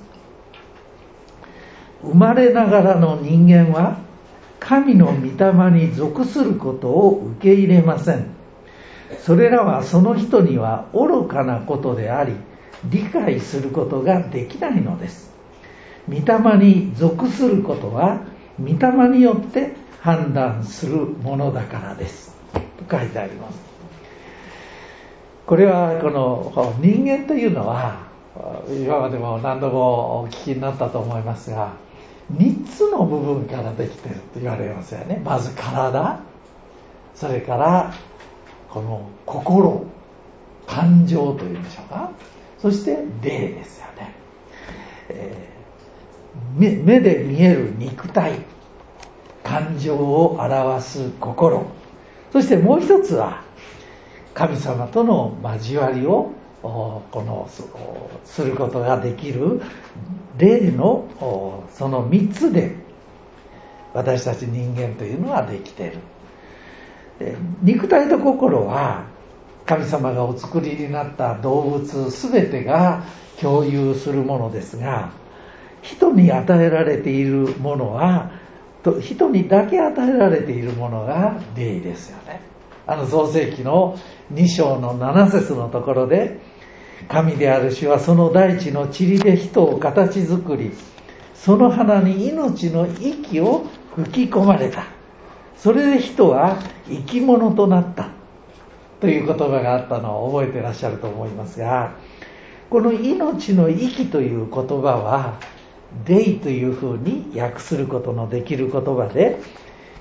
生まれながらの人間は神の御霊に属することを受け入れません。それらはその人には愚かなことであり、理解することができないのです。御霊に属することは御霊によって判断するものだからですと書いてあります。これはこの人間というのは、今までも何度もお聞きになったと思いますが、みっつの部分からできていると言われますよね。まず体、それからこの心、感情というんでしょうか、そして霊ですよね。えー、目で見える肉体、感情を表す心、そしてもう一つは神様との交わりをこのすることができる霊のその三つで私たち人間というのはできている。で、肉体と心は神様がお作りになった動物すべてが共有するものですが、人に与えられているものは人にだけ与えられているものが霊ですよね。あの創世記のに章のなな節のところで、神である主はその大地の塵で人を形作り、その花に命の息を吹き込まれた。それで人は生き物となったという言葉があったのを覚えていらっしゃると思いますが、この命の息という言葉は霊というふうに訳することのできる言葉で、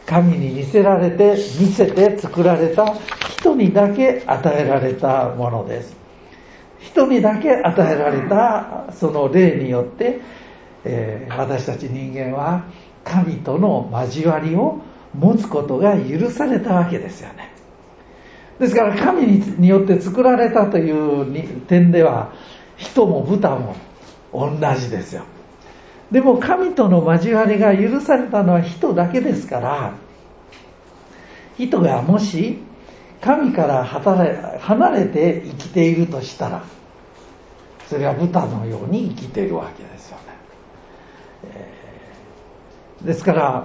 神に似せられて見せて作られた人にだけ与えられたものです。人にだけ与えられたその霊によって、えー、私たち人間は神との交わりを持つことが許されたわけですよね。ですから神によって作られたという点では人も豚も同じですよ。でも神との交わりが許されたのは人だけですから、人がもし神から離れて生きているとしたら、それは豚のように生きているわけですよね。えー、ですから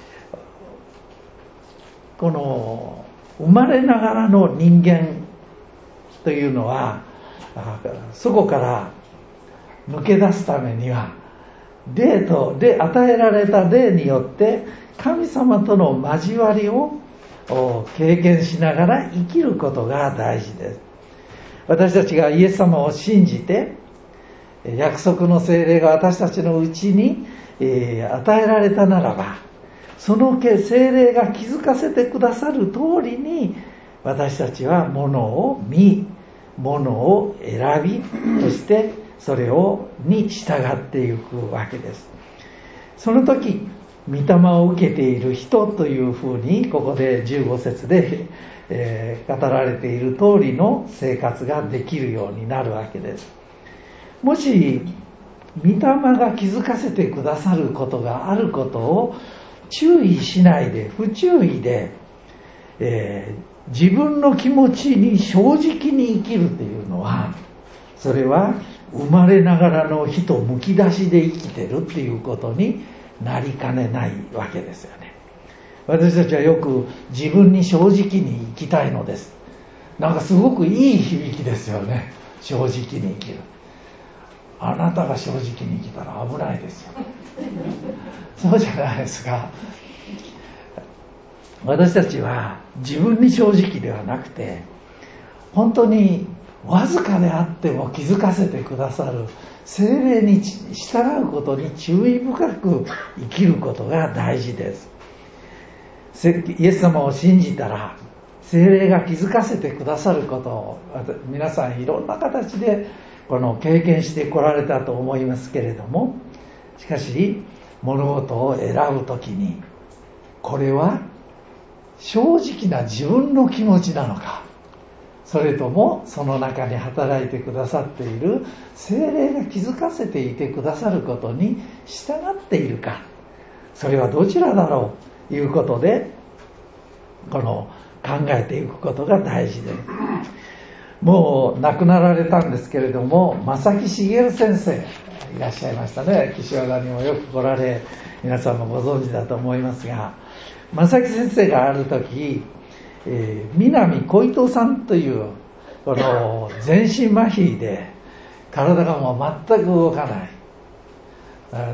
この生まれながらの人間というのは、そこから抜け出すためには霊とで与えられた霊によって神様との交わりを経験しながら生きることが大事です。私たちがイエス様を信じて約束の聖霊が私たちのうちに与えられたならば、その聖霊が気づかせてくださる通りに私たちはものを見、ものを選び、そしてそれをに従っていくわけです。その時御霊を受けている人というふうにここでじゅうご節で、えー、語られている通りの生活ができるようになるわけです。もし御霊が気づかせてくださることがあることを注意しないで、不注意で、えー、自分の気持ちに正直に生きるというのは、それは生まれながらの人むき出しで生きてるっていうことになりかねないわけですよね。私たちはよく自分に正直に生きたいのです。なんかすごくいい響きですよね。正直に生きる。あなたが正直に生きたら危ないですよ。そうじゃないですが、私たちは自分に正直ではなくて、本当にわずかであっても気づかせてくださる聖霊に従うことに注意深く生きることが大事です。イエス様を信じたら聖霊が気づかせてくださることを皆さんいろんな形でこの経験してこられたと思いますけれども、しかし物事を選ぶときに、これは正直な自分の気持ちなのか、それともその中に働いてくださっている聖霊が気づかせていてくださることに従っているか、それはどちらだろうということでこの考えていくことが大事です。もう亡くなられたんですけれども、正木茂先生いらっしゃいましたね。岸和田にもよく来られ、皆さんもご存知だと思いますが、正木先生がある時、えー、南小糸さんというこの全身麻痺で体がもう全く動かない、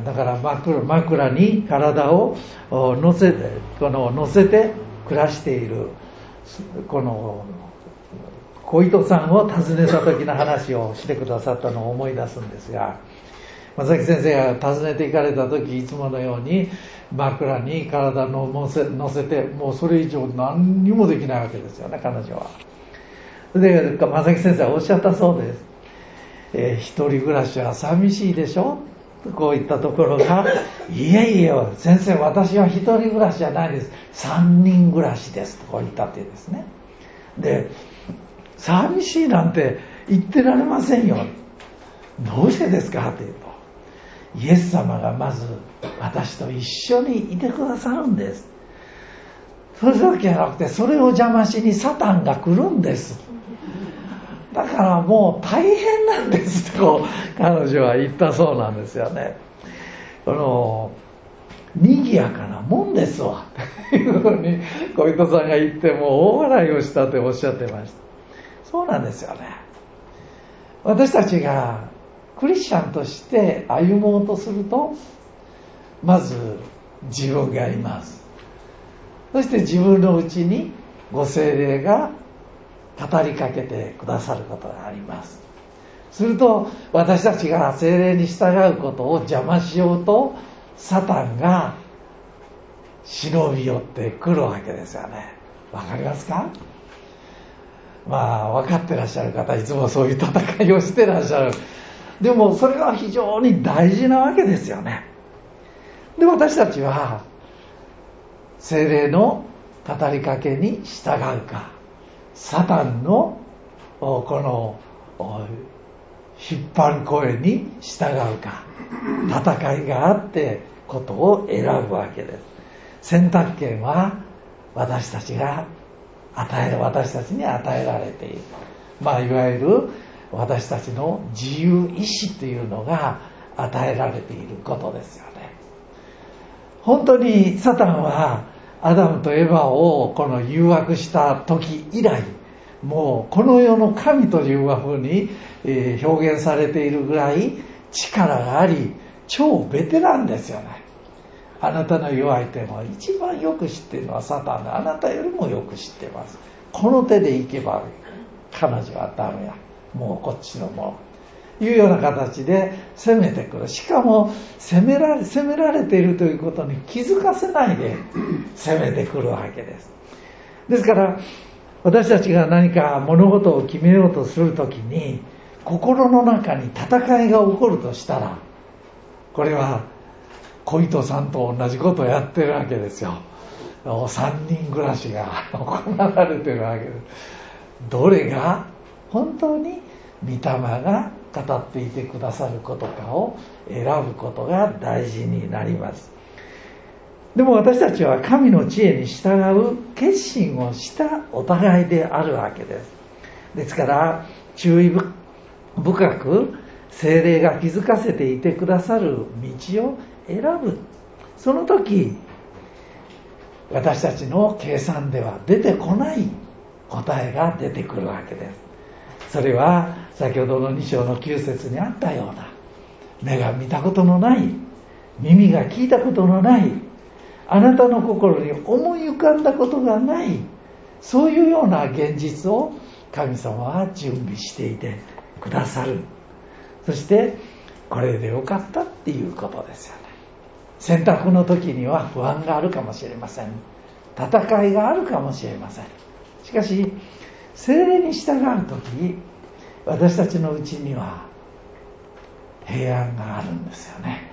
だから枕、枕に体を乗せてこの乗せて暮らしているこの小糸さんを訪ねた時の話をしてくださったのを思い出すんですが、正木先生が訪ねて行かれた時、いつものように枕に体を乗せ、乗せて、もうそれ以上何にもできないわけですよね、彼女は。で、正木先生はおっしゃったそうです。えー、一人暮らしは寂しいでしょ、こういったところが、いえいえ先生、私は一人暮らしじゃないです、三人暮らしですとこう言ったってですね。で、寂しいなんて言ってられませんよ。どうしてですかって言うと、イエス様がまず私と一緒にいてくださるんです。それだけじゃなくて、それを邪魔しにサタンが来るんです。だからもう大変なんですとこう彼女は言ったそうなんですよね。この賑やかなもんですわというふうに小糸さんが言って、もう大笑いをしたっておっしゃってました。そうなんですよね。私たちがクリスチャンとして歩もうとすると、まず自分がいます。そして自分のうちにご聖霊が語りかけてくださることがあります。すると私たちが聖霊に従うことを邪魔しようとサタンが忍び寄ってくるわけですよね。わかりますか？まあ分かってらっしゃる方、いつもそういう戦いをしてらっしゃる。でもそれは非常に大事なわけですよね。で、私たちは聖霊の語りかけに従うか、サタンのこの引っ張る声に従うか、戦いがあってことを選ぶわけです。選択権は私たちが与える私たちに与えられている。まあいわゆる私たちの自由意志というのが与えられていることですよね。本当にサタンはアダムとエバをこの誘惑した時以来、もうこの世の神というふうに表現されているぐらい力があり、超ベテランですよね。あなたの弱い点を一番よく知っているのはサタンで、あなたよりもよく知っています。この手でいけば彼女はダメや、もうこっちのものいうような形で攻めてくる。しかも攻められ、攻められているということに気づかせないで攻めてくるわけです。ですから私たちが何か物事を決めようとするときに、心の中に戦いが起こるとしたら、これは小糸さんと同じことをやってるわけですよ。三人暮らしが行われてるわけです。どれが本当に御霊が語っていてくださることかを選ぶことが大事になります。でも私たちは神の知恵に従う決心をしたお互いであるわけです。ですから注意深く聖霊が気づかせていてくださる道を選ぶ。その時私たちの計算では出てこない答えが出てくるわけです。それは先ほどのに章のきゅう節にあったような、目が見たことのない、耳が聞いたことのない、あなたの心に思い浮かんだことがない、そういうような現実を神様は準備していてくださる。そしてこれでよかったっていうことですよね。選択の時には不安があるかもしれません。戦いがあるかもしれません。しかし聖霊に従う時、私たちのうちには平安があるんですよね。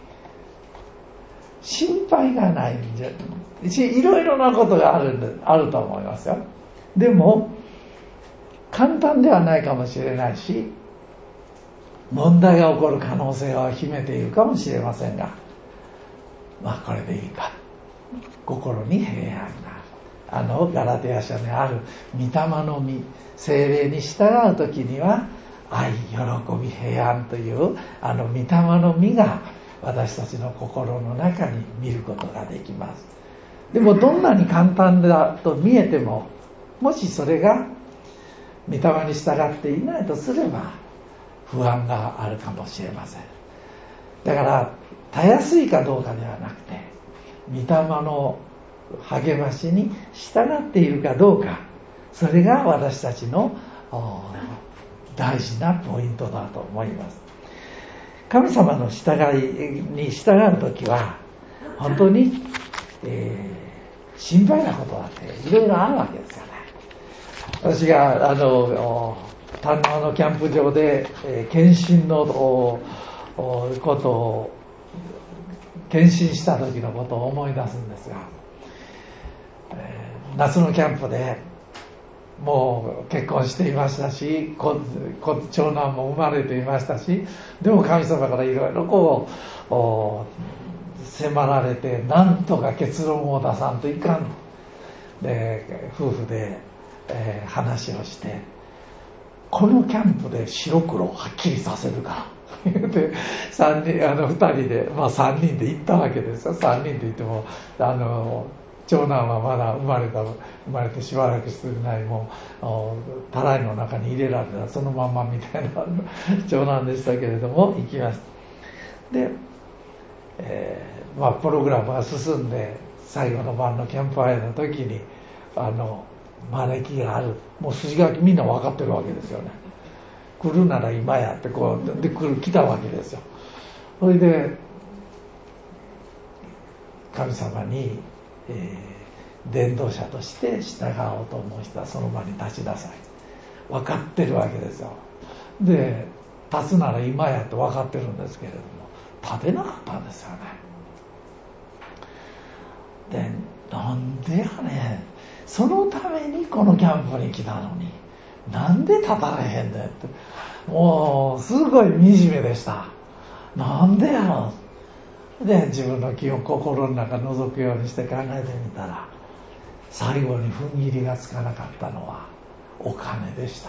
心配がないんじゃ、いろいろなことがあるんで、あると思いますよ。でも簡単ではないかもしれないし、問題が起こる可能性は秘めているかもしれませんが、まあこれでいいか、心に平安がある。あのガラテヤ書にある御霊の実、聖霊に従う時には愛、喜び、平安というあの御霊の実が私たちの心の中に見ることができます。でもどんなに簡単だと見えても、もしそれが御霊に従っていないとすれば不安があるかもしれません。だからたやすいかどうかではなくて、御霊の励ましに従っているかどうか、それが私たちの大事なポイントだと思います。神様の従いに従うときは本当に、えー、心配なことだっていろいろあるわけですよね。私があの丹野のキャンプ場で、えー、検診のことを検診した時のことを思い出すんですが、えー、夏のキャンプでもう結婚していましたし、長男も生まれていましたし、でも神様からいろいろこう迫られて、なんとか結論を出さんといかんで、夫婦で、えー、話をして、このキャンプで白黒をはっきりさせるから言って三人、あのふたりで、まあさんにんで行ったわけですよ。さんにんで行っても、あの長男はまだ生まれた生まれてしばらくするなり、もうたらいの中に入れられたそのまんまみたいな長男でしたけれども、行きました。で、えーまあ、プログラムが進んで最後の晩のキャンプファイアの時にあの招きがある、もう筋書きみんな分かってるわけですよね。来るなら今やってこうで来る来たわけですよ。それで神様にえー、伝道者として従おうと思う人はその場に立ちなさい。分かってるわけですよ。で、立つなら今やって分かってるんですけれども、立てなかったんですよね。で、なんでやねん、そのためにこのキャンプに来たのになんで立たれへんねんって、もうすごい惨めでした。なんでやろうで、自分の気を心の中覗くようにして考えてみたら、最後に踏ん切りがつかなかったのはお金でした。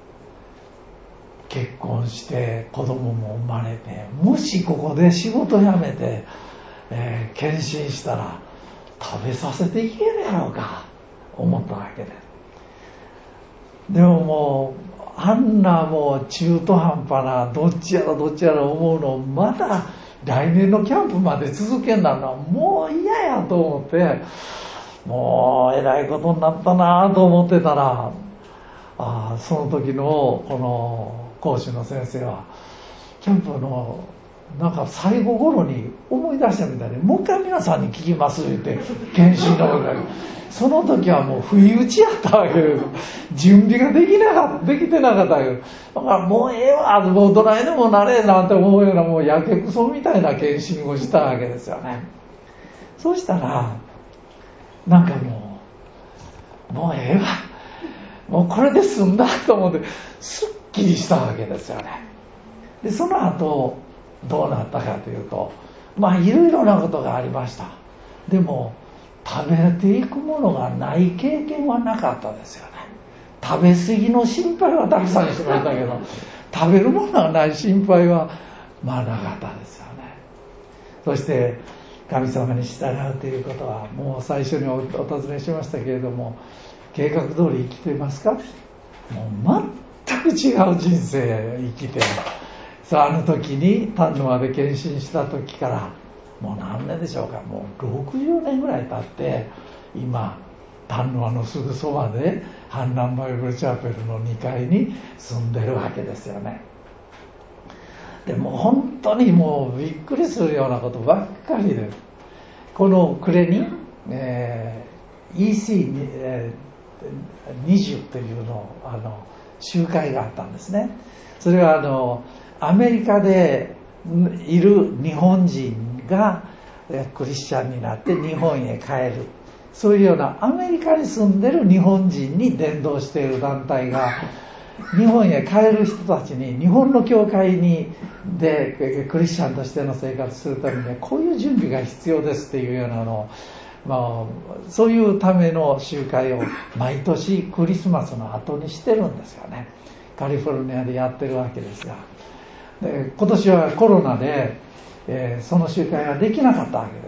結婚して子供も生まれて、もしここで仕事辞めて、えー、献身したら食べさせていけるやろうか思ったわけです。でももうあんなもう中途半端などっちやらどっちやら思うのをまだ来年のキャンプまで続けんなのはもう嫌やと思って、もうえらいことになったなと思ってたら、あその時のこの講師の先生はキャンプのなんか最後頃に思い出したみたいで、もう一回皆さんに聞きます言って研修の中に、その時はもう不意打ちやったわけです。準備ができなかったできてなかったわけです。だからもうええわ、もうどないでもなれなんて思うような、もうやけくそみたいな研修をしたわけですよね。そうしたらなんかもうもうええわ、もうこれで済んだと思ってすっきりしたわけですよね。でその後どうなったかというと、まあいろいろなことがありました。でも食べていくものがない経験はなかったですよね。食べ過ぎの心配はたくさんしましたけど、食べるものがない心配はまあなかったですよね。そして神様に従うということは、もう最初に お, お尋ねしましたけれども、計画通り生きていますか？もう全く違う人生生きてる。さあ、あの時に丹野和で献身した時からもう何年でしょうか、もうろくじゅうねんぐらい経って、今丹野和のすぐそばで阪南バイブルチャーペルのにかいに住んでるわけですよね。でもう本当にもうびっくりするようなことばっかりです。この暮れに、えー、イーシーにじゅう というのあの集会があったんですね。それはあのアメリカでいる日本人がクリスチャンになって日本へ帰る、そういうようなアメリカに住んでる日本人に伝道している団体が、日本へ帰る人たちに日本の教会にでクリスチャンとしての生活するためにこういう準備が必要ですっていうようなのを、まあ、そういうための集会を毎年クリスマスの後にしてるんですよね。カリフォルニアでやってるわけですが、で今年はコロナで、えー、その集会ができなかったわけです。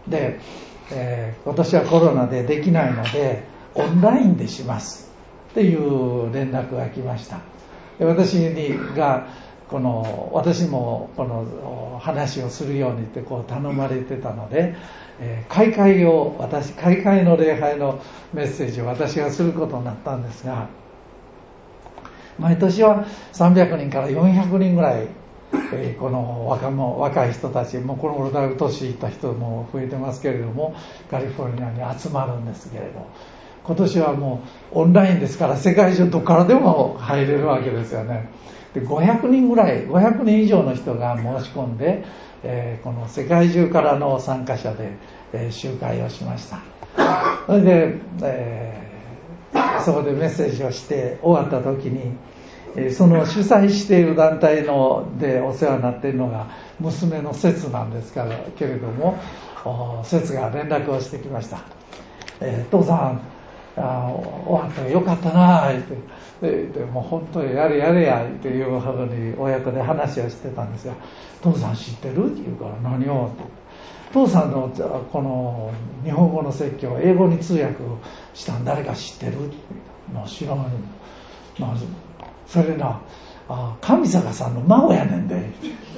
で、えー、今年はコロナでできないのでオンラインでしますっていう連絡が来ました。で私にがこの私もこの話をするようにってこう頼まれてたので、えー、開会を私開会の礼拝のメッセージを私がすることになったんですが、毎年はさんびゃくにんからよんひゃくにんぐらい、えー、この 若, も若い人たちもうこの頃だいぶ年いった人も増えてますけれども、カリフォルニアに集まるんですけれど、今年はもうオンラインですから世界中どこからでも入れるわけですよね。でごひゃくにんぐらいごひゃくにん以上の人が申し込んで、えー、この世界中からの参加者で、えー、集会をしました。それで、えーそこでメッセージをして終わった時に、その主催している団体のでお世話になっているのが娘の節なんですからけれども、節が連絡をしてきました。えー、父さんあ終わったらよかったなって、でもう本当にやれやれやっていうふうに親子で話をしてたんですが、父さん知ってるって言うから、何をって、父さんのこの日本語の説教を英語に通訳したん誰か知ってるって言ったら、まあ、知らない、まあ、それなあ神坂さんの孫やねんで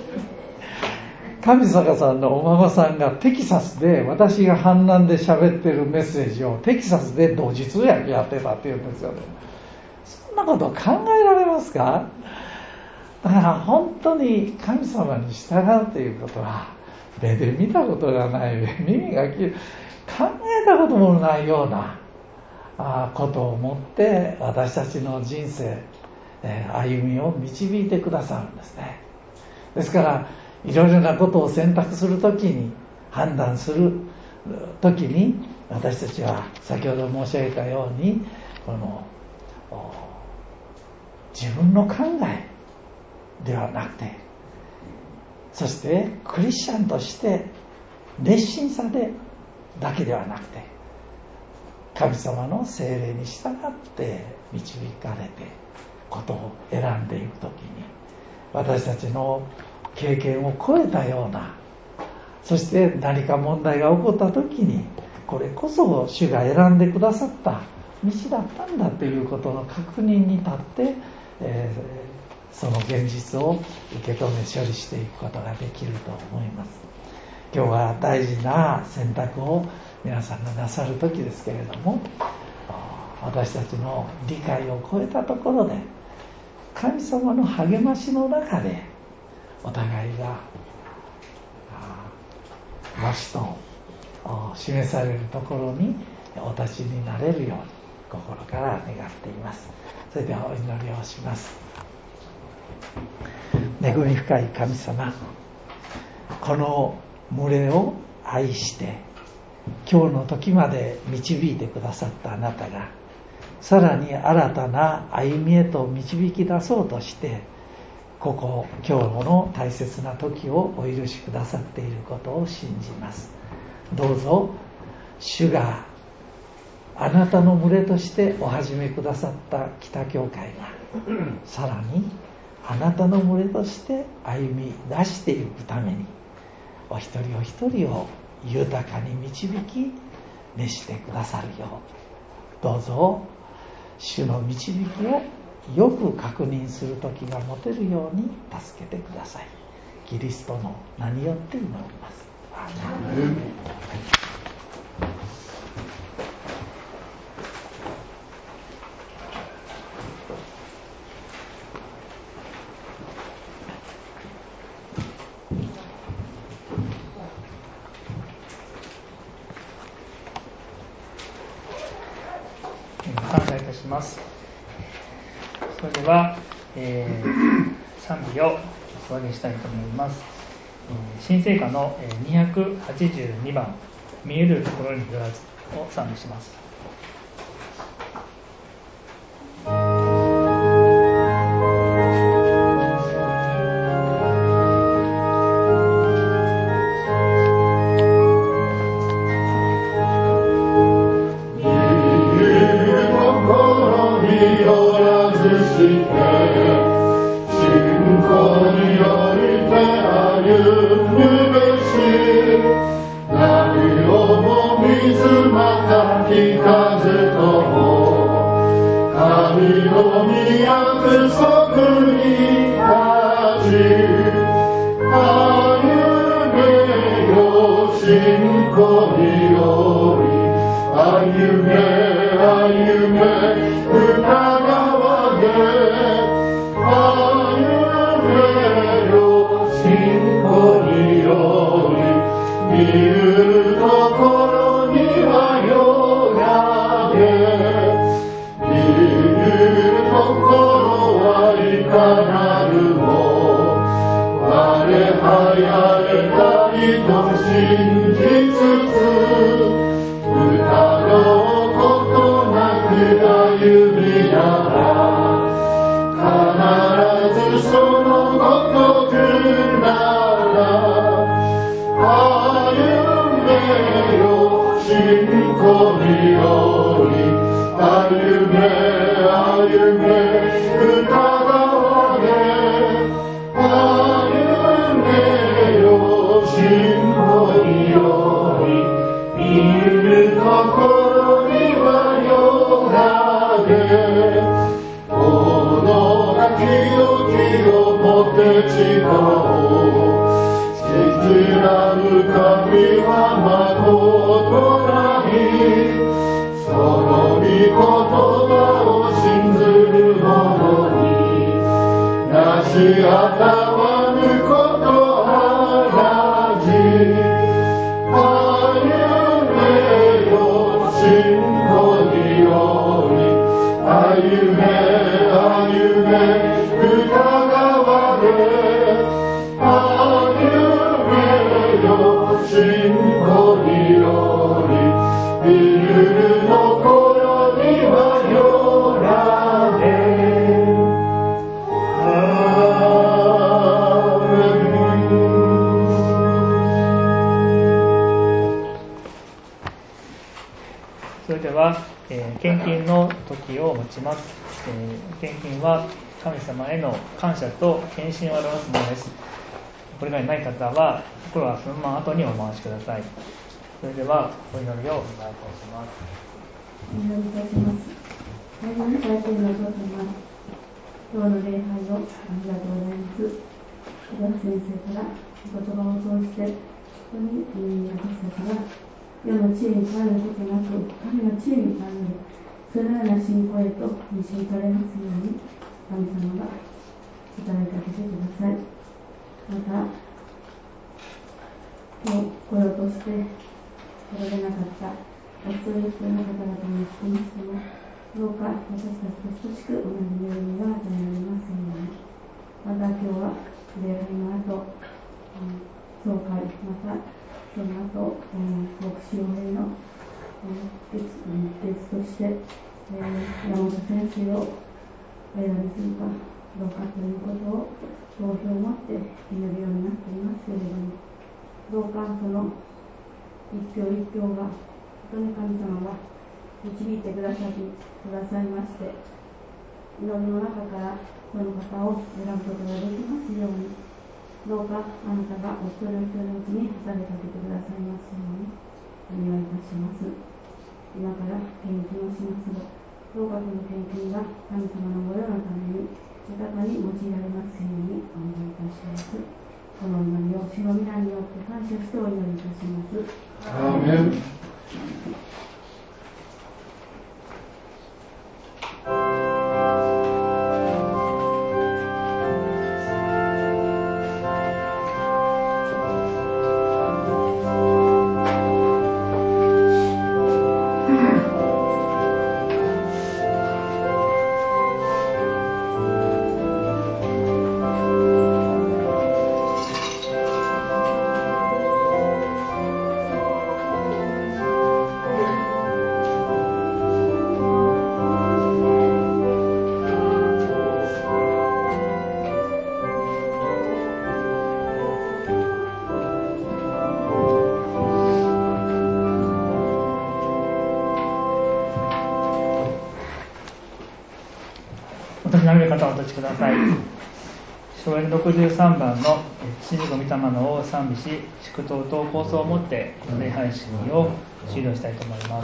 神坂さんのお孫さんがテキサスで私が阪南で喋ってるメッセージをテキサスで同時通訳やってたっていうんですよね。そんなこと考えられますか？だから本当に神様に従うということは目で見たことがない、耳が聞い考たこともないようなことをもって私たちの人生、歩みを導いてくださるんですね。ですからいろいろなことを選択するときに、判断するときに、私たちは先ほど申し上げたように、この自分の考えではなくて、そしてクリスチャンとして熱心さでだけではなくて、神様の聖霊に従って導かれてことを選んでいくときに、私たちの経験を超えたような、そして何か問題が起こったときに、これこそ主が選んでくださった道だったんだということの確認に立って、えー、その現実を受け止め処理していくことができると思います。今日は大事な選択を皆さんがなさる時ですけれども、私たちの理解を超えたところで、神様の励ましの中でお互いがわしと示されるところにお立ちになれるように心から願っています。それではお祈りをします。恵み深い神様、この群れを愛して今日の時まで導いてくださったあなたが、さらに新たな歩みへと導き出そうとして、ここ今日の大切な時をお許しくださっていることを信じます。どうぞ主があなたの群れとしてお始めくださった北教会がさらにあなたの群れとして歩み出していくために、お一人お一人を豊かに導き召してくださるよう、どうぞ主の導きをよく確認する時が持てるように助けてください。キリストの名によって祈ります。アーメン。 感謝いたします。それでは、えー、賛美をお上げしたいと思います。えー、新聖歌のにひゃくはちじゅうにばん、見えるところによらずを賛美します。 歩めよそれでは、えー、献金の時を持ちます、えー、献金は神様への感謝と献身を表すものです。これがない方は心はそのまま後にお回しください。それではお祈りをお願いいたします。 お祈りいたします。大変に大変なお父様、今日の礼拝をありがとうございます。小田先生からお言葉を通して、本当に私たちが世の知恵に頼ることなく、神の知恵に頼る、そのような信仰へと導かれますように、神様が働きかけてください。また、今日来ようとして来られなかったお一人お一人の方々につきましても、どうか私たちと等しく同じ恵みが与えられますように。また今日は礼拝の後、総会、またその後、牧師応援の日月として、山本先生をお選びするかどうかということを投票を持って決めるようになっていますけれども、どうかその一票一票が本当に神様が導いてくださりくださいまして、祈りの中からその方を選ぶことができますように、どうかあなたがお一人お一人のうちに働きかけてくださいますようにお願いいたします。今から献金をしますが、どうかこの献金が神様の御用のために豊かに用いられますようにお願いいたします。この祈りを主の皆によって感謝してお祈りいたします。 アーメン。 お立ち並べる方はお立ちください。昭和ろくじゅうさんばんの父御御霊の王を賛美し、祝祷と構想をもって礼拝式を終了したいと思います。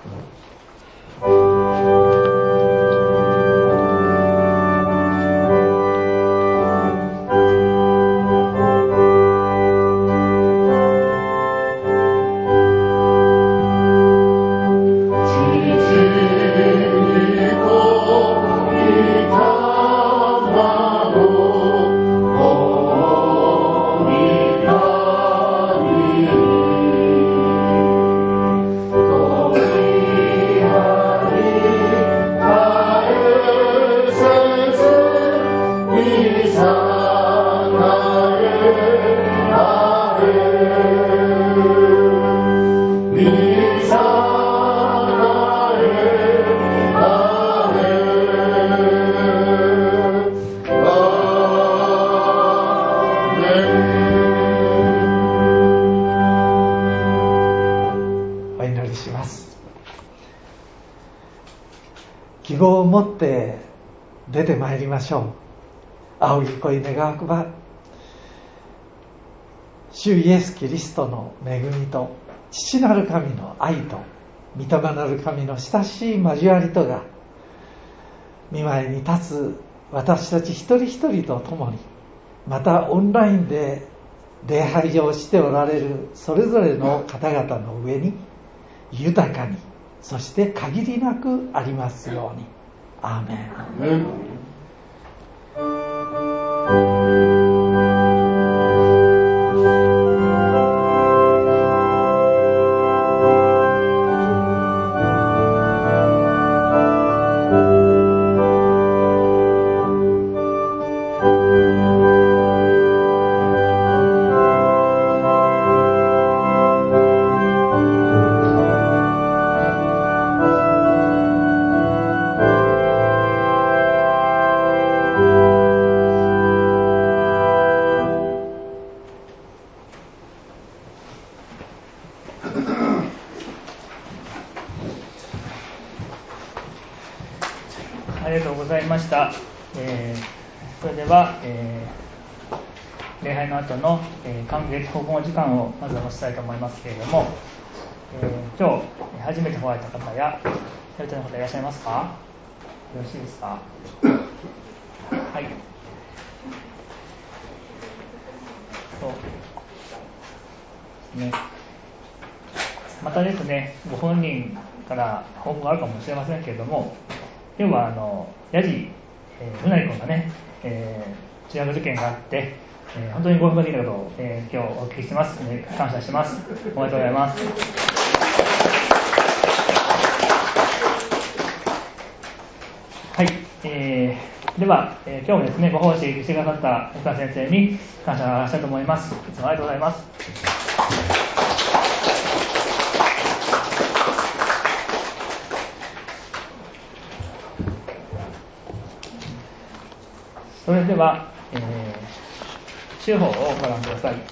希望を持って出てまいりましょう。仰ぎ恋願わくば、主イエス・キリストの恵みと父なる神の愛と御霊なる神の親しい交わりとが、御前に立つ私たち一人一人と共に、またオンラインで礼拝をしておられるそれぞれの方々の上に豊かに、そして限りなくありますように。アーメン。 アーメン。 ました。えー、それでは、えー、礼拝の後の、えー、感激報告時間をまずおしたいと思いますけれども、えー、今日初めて来られた方や初めての方いらっしゃいますか？よろしいですか？はい。そうですね。またですね、ご本人から報告があるかもしれませんけれども、今日はあのヤジ、えー、うなり君がね、えー、中学受験があって、えー、本当に合格できたことを、えー、今日お聞きしてます、ね、感謝します。おめでとうございます。はい、えー、では、えー、今日もですね、ご奉仕してくださった吉田先生に感謝したいと思います。いつもありがとうございます。それでは、えー、週報をご覧ください。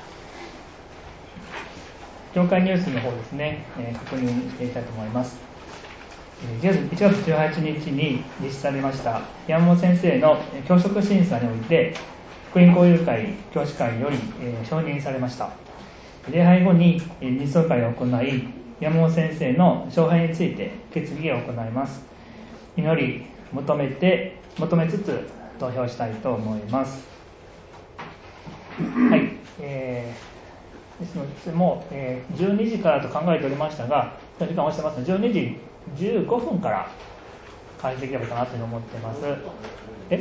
教会ニュースの方ですね、えー、確認していきたいと思います。いちがつじゅうはちにちに実施されました山本先生の教職審査において、福音交流会教師会より、えー、承認されました。礼拝後に日総会を行い、山本先生の勝敗について決議を行います。祈り、求めて、求めつつ、投票したいと思います。はい、えー、ですので、もう、えー、じゅうにじからと考えておりましたが、時間を押してますので、じゅうにじじゅうごふんから開始できればかなと思っています。え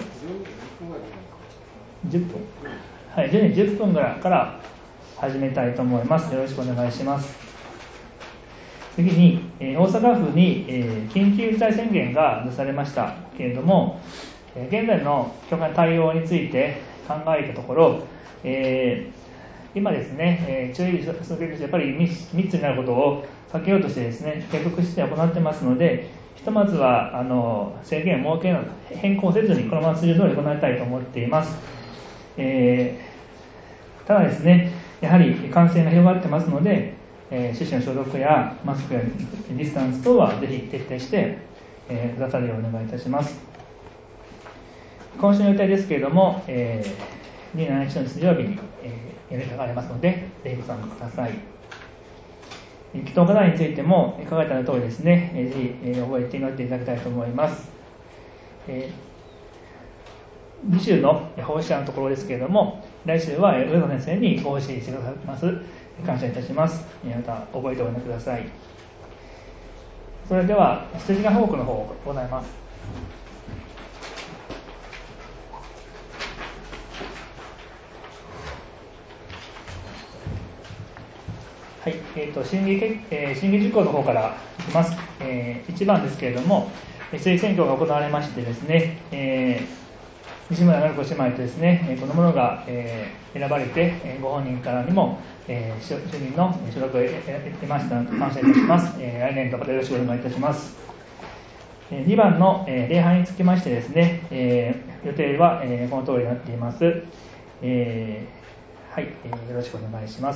じゅっぷんはい、じゅうにじじゅっぷんから始めたいと思います。よろしくお願いします。次に、えー、大阪府に、えー、緊急事態宣言が出されましたけれども、現在の教会の対応について考えたところ、えー、今ですね、えー、注意すべきやっぱり密になることを避けようとしてですね、継続して行ってますので、ひとまずはあの制限を設けな変更せずにこのまま通常通り行いたいと思っています。えー、ただですね、やはり感染が広がってますので、えー、手指の消毒やマスクやディスタンス等はぜひ徹底して、えー、くださるようお願いいたします。今週の予定ですけれども、えー、にじゅうしちにちの水曜日に、えー、やりがありますので、ぜひご参加ください。祈祷課題についても、考えた通りですね、えー、ぜひ、えー、覚えて祈っていただきたいと思います。えー、次週の奉仕者のところですけれども、来週は上野先生に奉仕してくださいます。感謝いたします。また覚えておいてください。それでは、羊が報告の方を行います。はい、えーと、審議、えー、審議事項の方からいきます。えー、いちばんですけれども、政選挙が行われましてですね、えー、西村成子姉妹とですね、この者が、えー、選ばれて、えー、ご本人からにも、えー、主任の承諾を得ましたので感謝いたします。えー、来年度からよろしくお願いいたします。えー、にばんの、えー、礼拝につきましてですね、えー、予定は、えー、この通りになっています。えー、はい、えー、よろしくお願いします。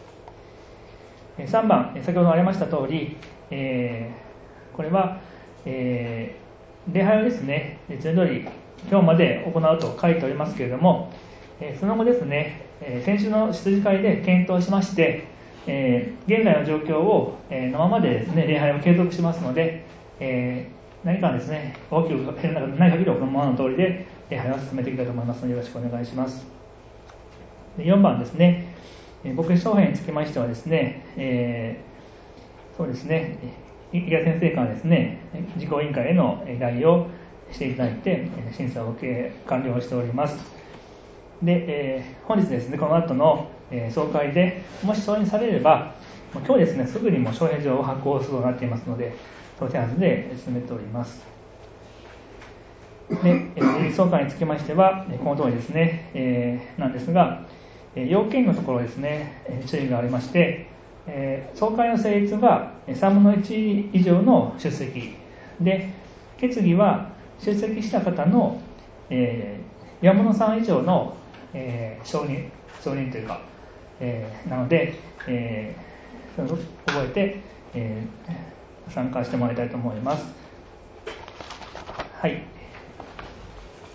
さんばん、先ほどありました通り、えー、これは、えー、礼拝をですね、通常通り今日まで行うと書いておりますけれども、えー、その後ですね、えー、先週の執事会で検討しまして、えー、現在の状況を、えー、のままでですね、礼拝を継続しますので、えー、何かですね、大きく変なことない限りはこのままの通りで礼拝を進めていきたいと思いますので、よろしくお願いします。でよんばんですね、牧師招聘につきましてはですね、えー、そうですね、伊賀先生からですね、実行委員会への依頼をしていただいて、審査を受け、完了しております。で、えー、本日ですね、この後の、えー、総会で、もし承認されれば、今日ですね、すぐにも招聘状を発行することになっていますので、その手はずで進めております。で、えー、総会につきましては、この通りですね、えー、なんですが、要件のところですね、注意がありまして、えー、総会の成立はさんぶんのいち以上の出席で、決議は出席した方の、えー、よんぶんのさん以上の、えー、承認、承認というか、えー、なので、えー、それを覚えて、えー、参加してもらいたいと思います。はい。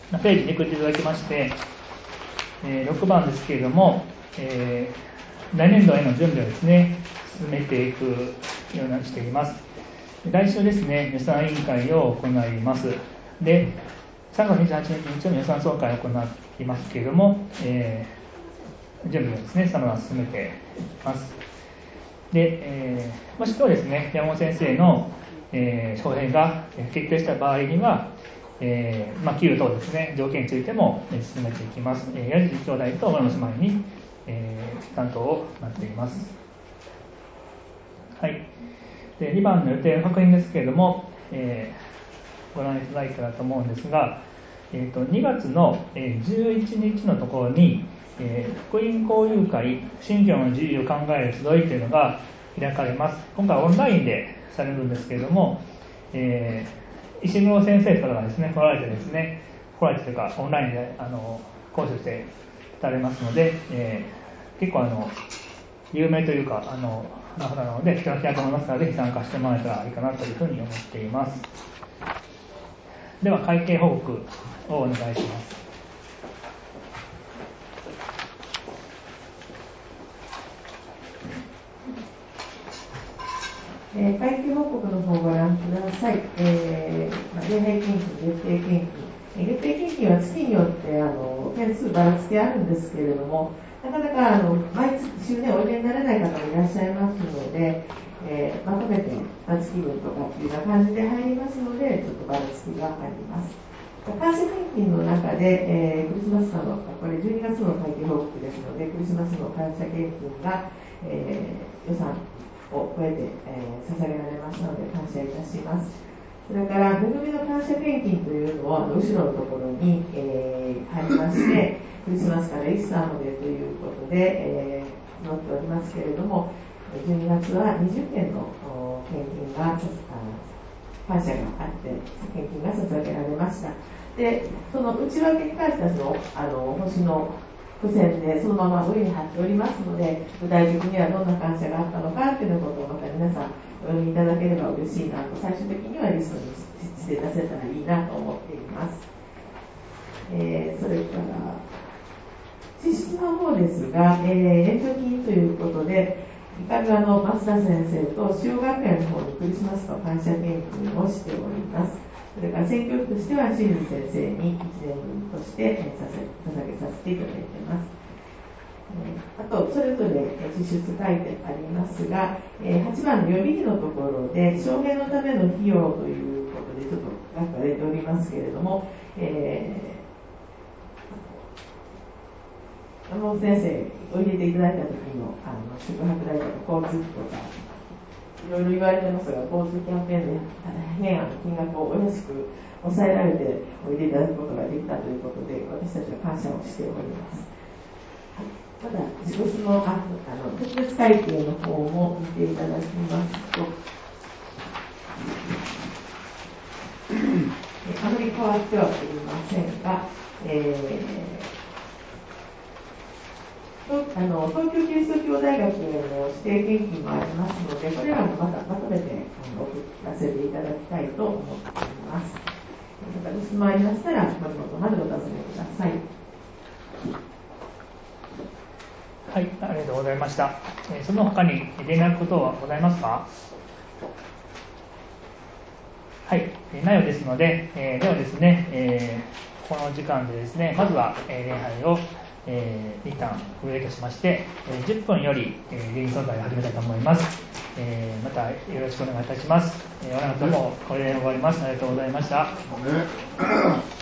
ページめくっていただきまして、えー、ろくばんですけれども、えー、来年度への準備をですね、進めていくようにしています。来週ですね、予算委員会を行います。で、さんがつにじゅうはちにち日曜の予算総会を行っていますけれども、えー、準備をですね、さまざま進めていきます。で、えー、もし今日ですね、山本先生の、えー、招聘が決定した場合には、えーまあ、給与等ですね、条件についても進めていきます。えー、矢印兄弟と村の姉妹に、えー、担当をなっています。はい。で、にばんの予定の確認ですけれども、えー、ご覧いただいたらと思うんですが、えー、とにがつのじゅういちにちのところに、えー、福音交流会、信教の自由を考える集いというのが開かれます。今回オンラインでされるんですけれども、えー石黒先生とかがですね、来られてですね、来られてというか、オンラインであの講師してされますので、えー、結構あの、有名というか、あの、な方なので、人が来たいと思いますから、ぜひ参加してもらえたらいいかなというふうに思っています。では、会計報告をお願いします。 えー、会計報告の方をご覧ください。えーまあ、礼拝献金、月定献金。月定献金は月によってあの件数ばらつきあるんですけれども、なかなかあの毎月週年おいでになれない方もいらっしゃいますので、えー、まとめて月分とかっていうような感じで入りますので、ちょっとばらつきがあります。感謝献金の中で、えー、クリスマスの、これじゅうにがつの会計報告ですので、クリスマスの感謝献金が、えー、予算を超えて、えー、捧げられましたので感謝いたします。それから恵みの感謝献金というのをあの後ろのところに、えー、入りまして、クリスマスからイースターまでということで、えー、載っておりますけれども、じゅうにがつはにじゅっけんの献金が感謝があって献金が捧げられました。で、その内訳に関してはそのあの星の付箋でそのまま上に貼っておりますので、具体的にはどんな感謝があったのかということをまた皆さんお読みいただければ嬉しいなと、最終的にはリストにして出せたらいいなと思っています。えー、それから支出の方ですが、えー、援助金ということでイカルアの増田先生と塩学園の方にクリスマスの感謝献金をしております。それから選挙区としては清水先生にいちねんぶんとして、えー、させ捧げさせていただいています。えー、あとそれぞれ支出書いてありますが、えー、はちばんの予備費のところで招聘のための費用ということでちょっと書かれておりますけれども、えー、山本先生お入れていただいた時のあの宿泊代とか交通費とかいろいろ言われてますが、交通キャンペーンで大変金額をお安く抑えられておいでいただくことができたということで、私たちは感謝をしております。また、自己のあの特別会計の方も見ていただきますと、あまり変わってはおりませんが、えーあの東京キリスト教大学の指定献金もありますので、これらもまたまとめてあの送らせていただきたいと思っています。また、質問ありましたら、森本までお尋ねください。 はい、ありがとうございました。えー、その他に連絡ことはございますか？はい、ないようですので、えー、ではですね、えー、この時間でですね、まずは、えー、礼拝をえー、一旦上いたしまして、えー、じゅっぷんより、えー、臨存会を始めたいと思います。えー、またよろしくお願いいたします。えー、おなかともこれで終わります。ありがとうございました。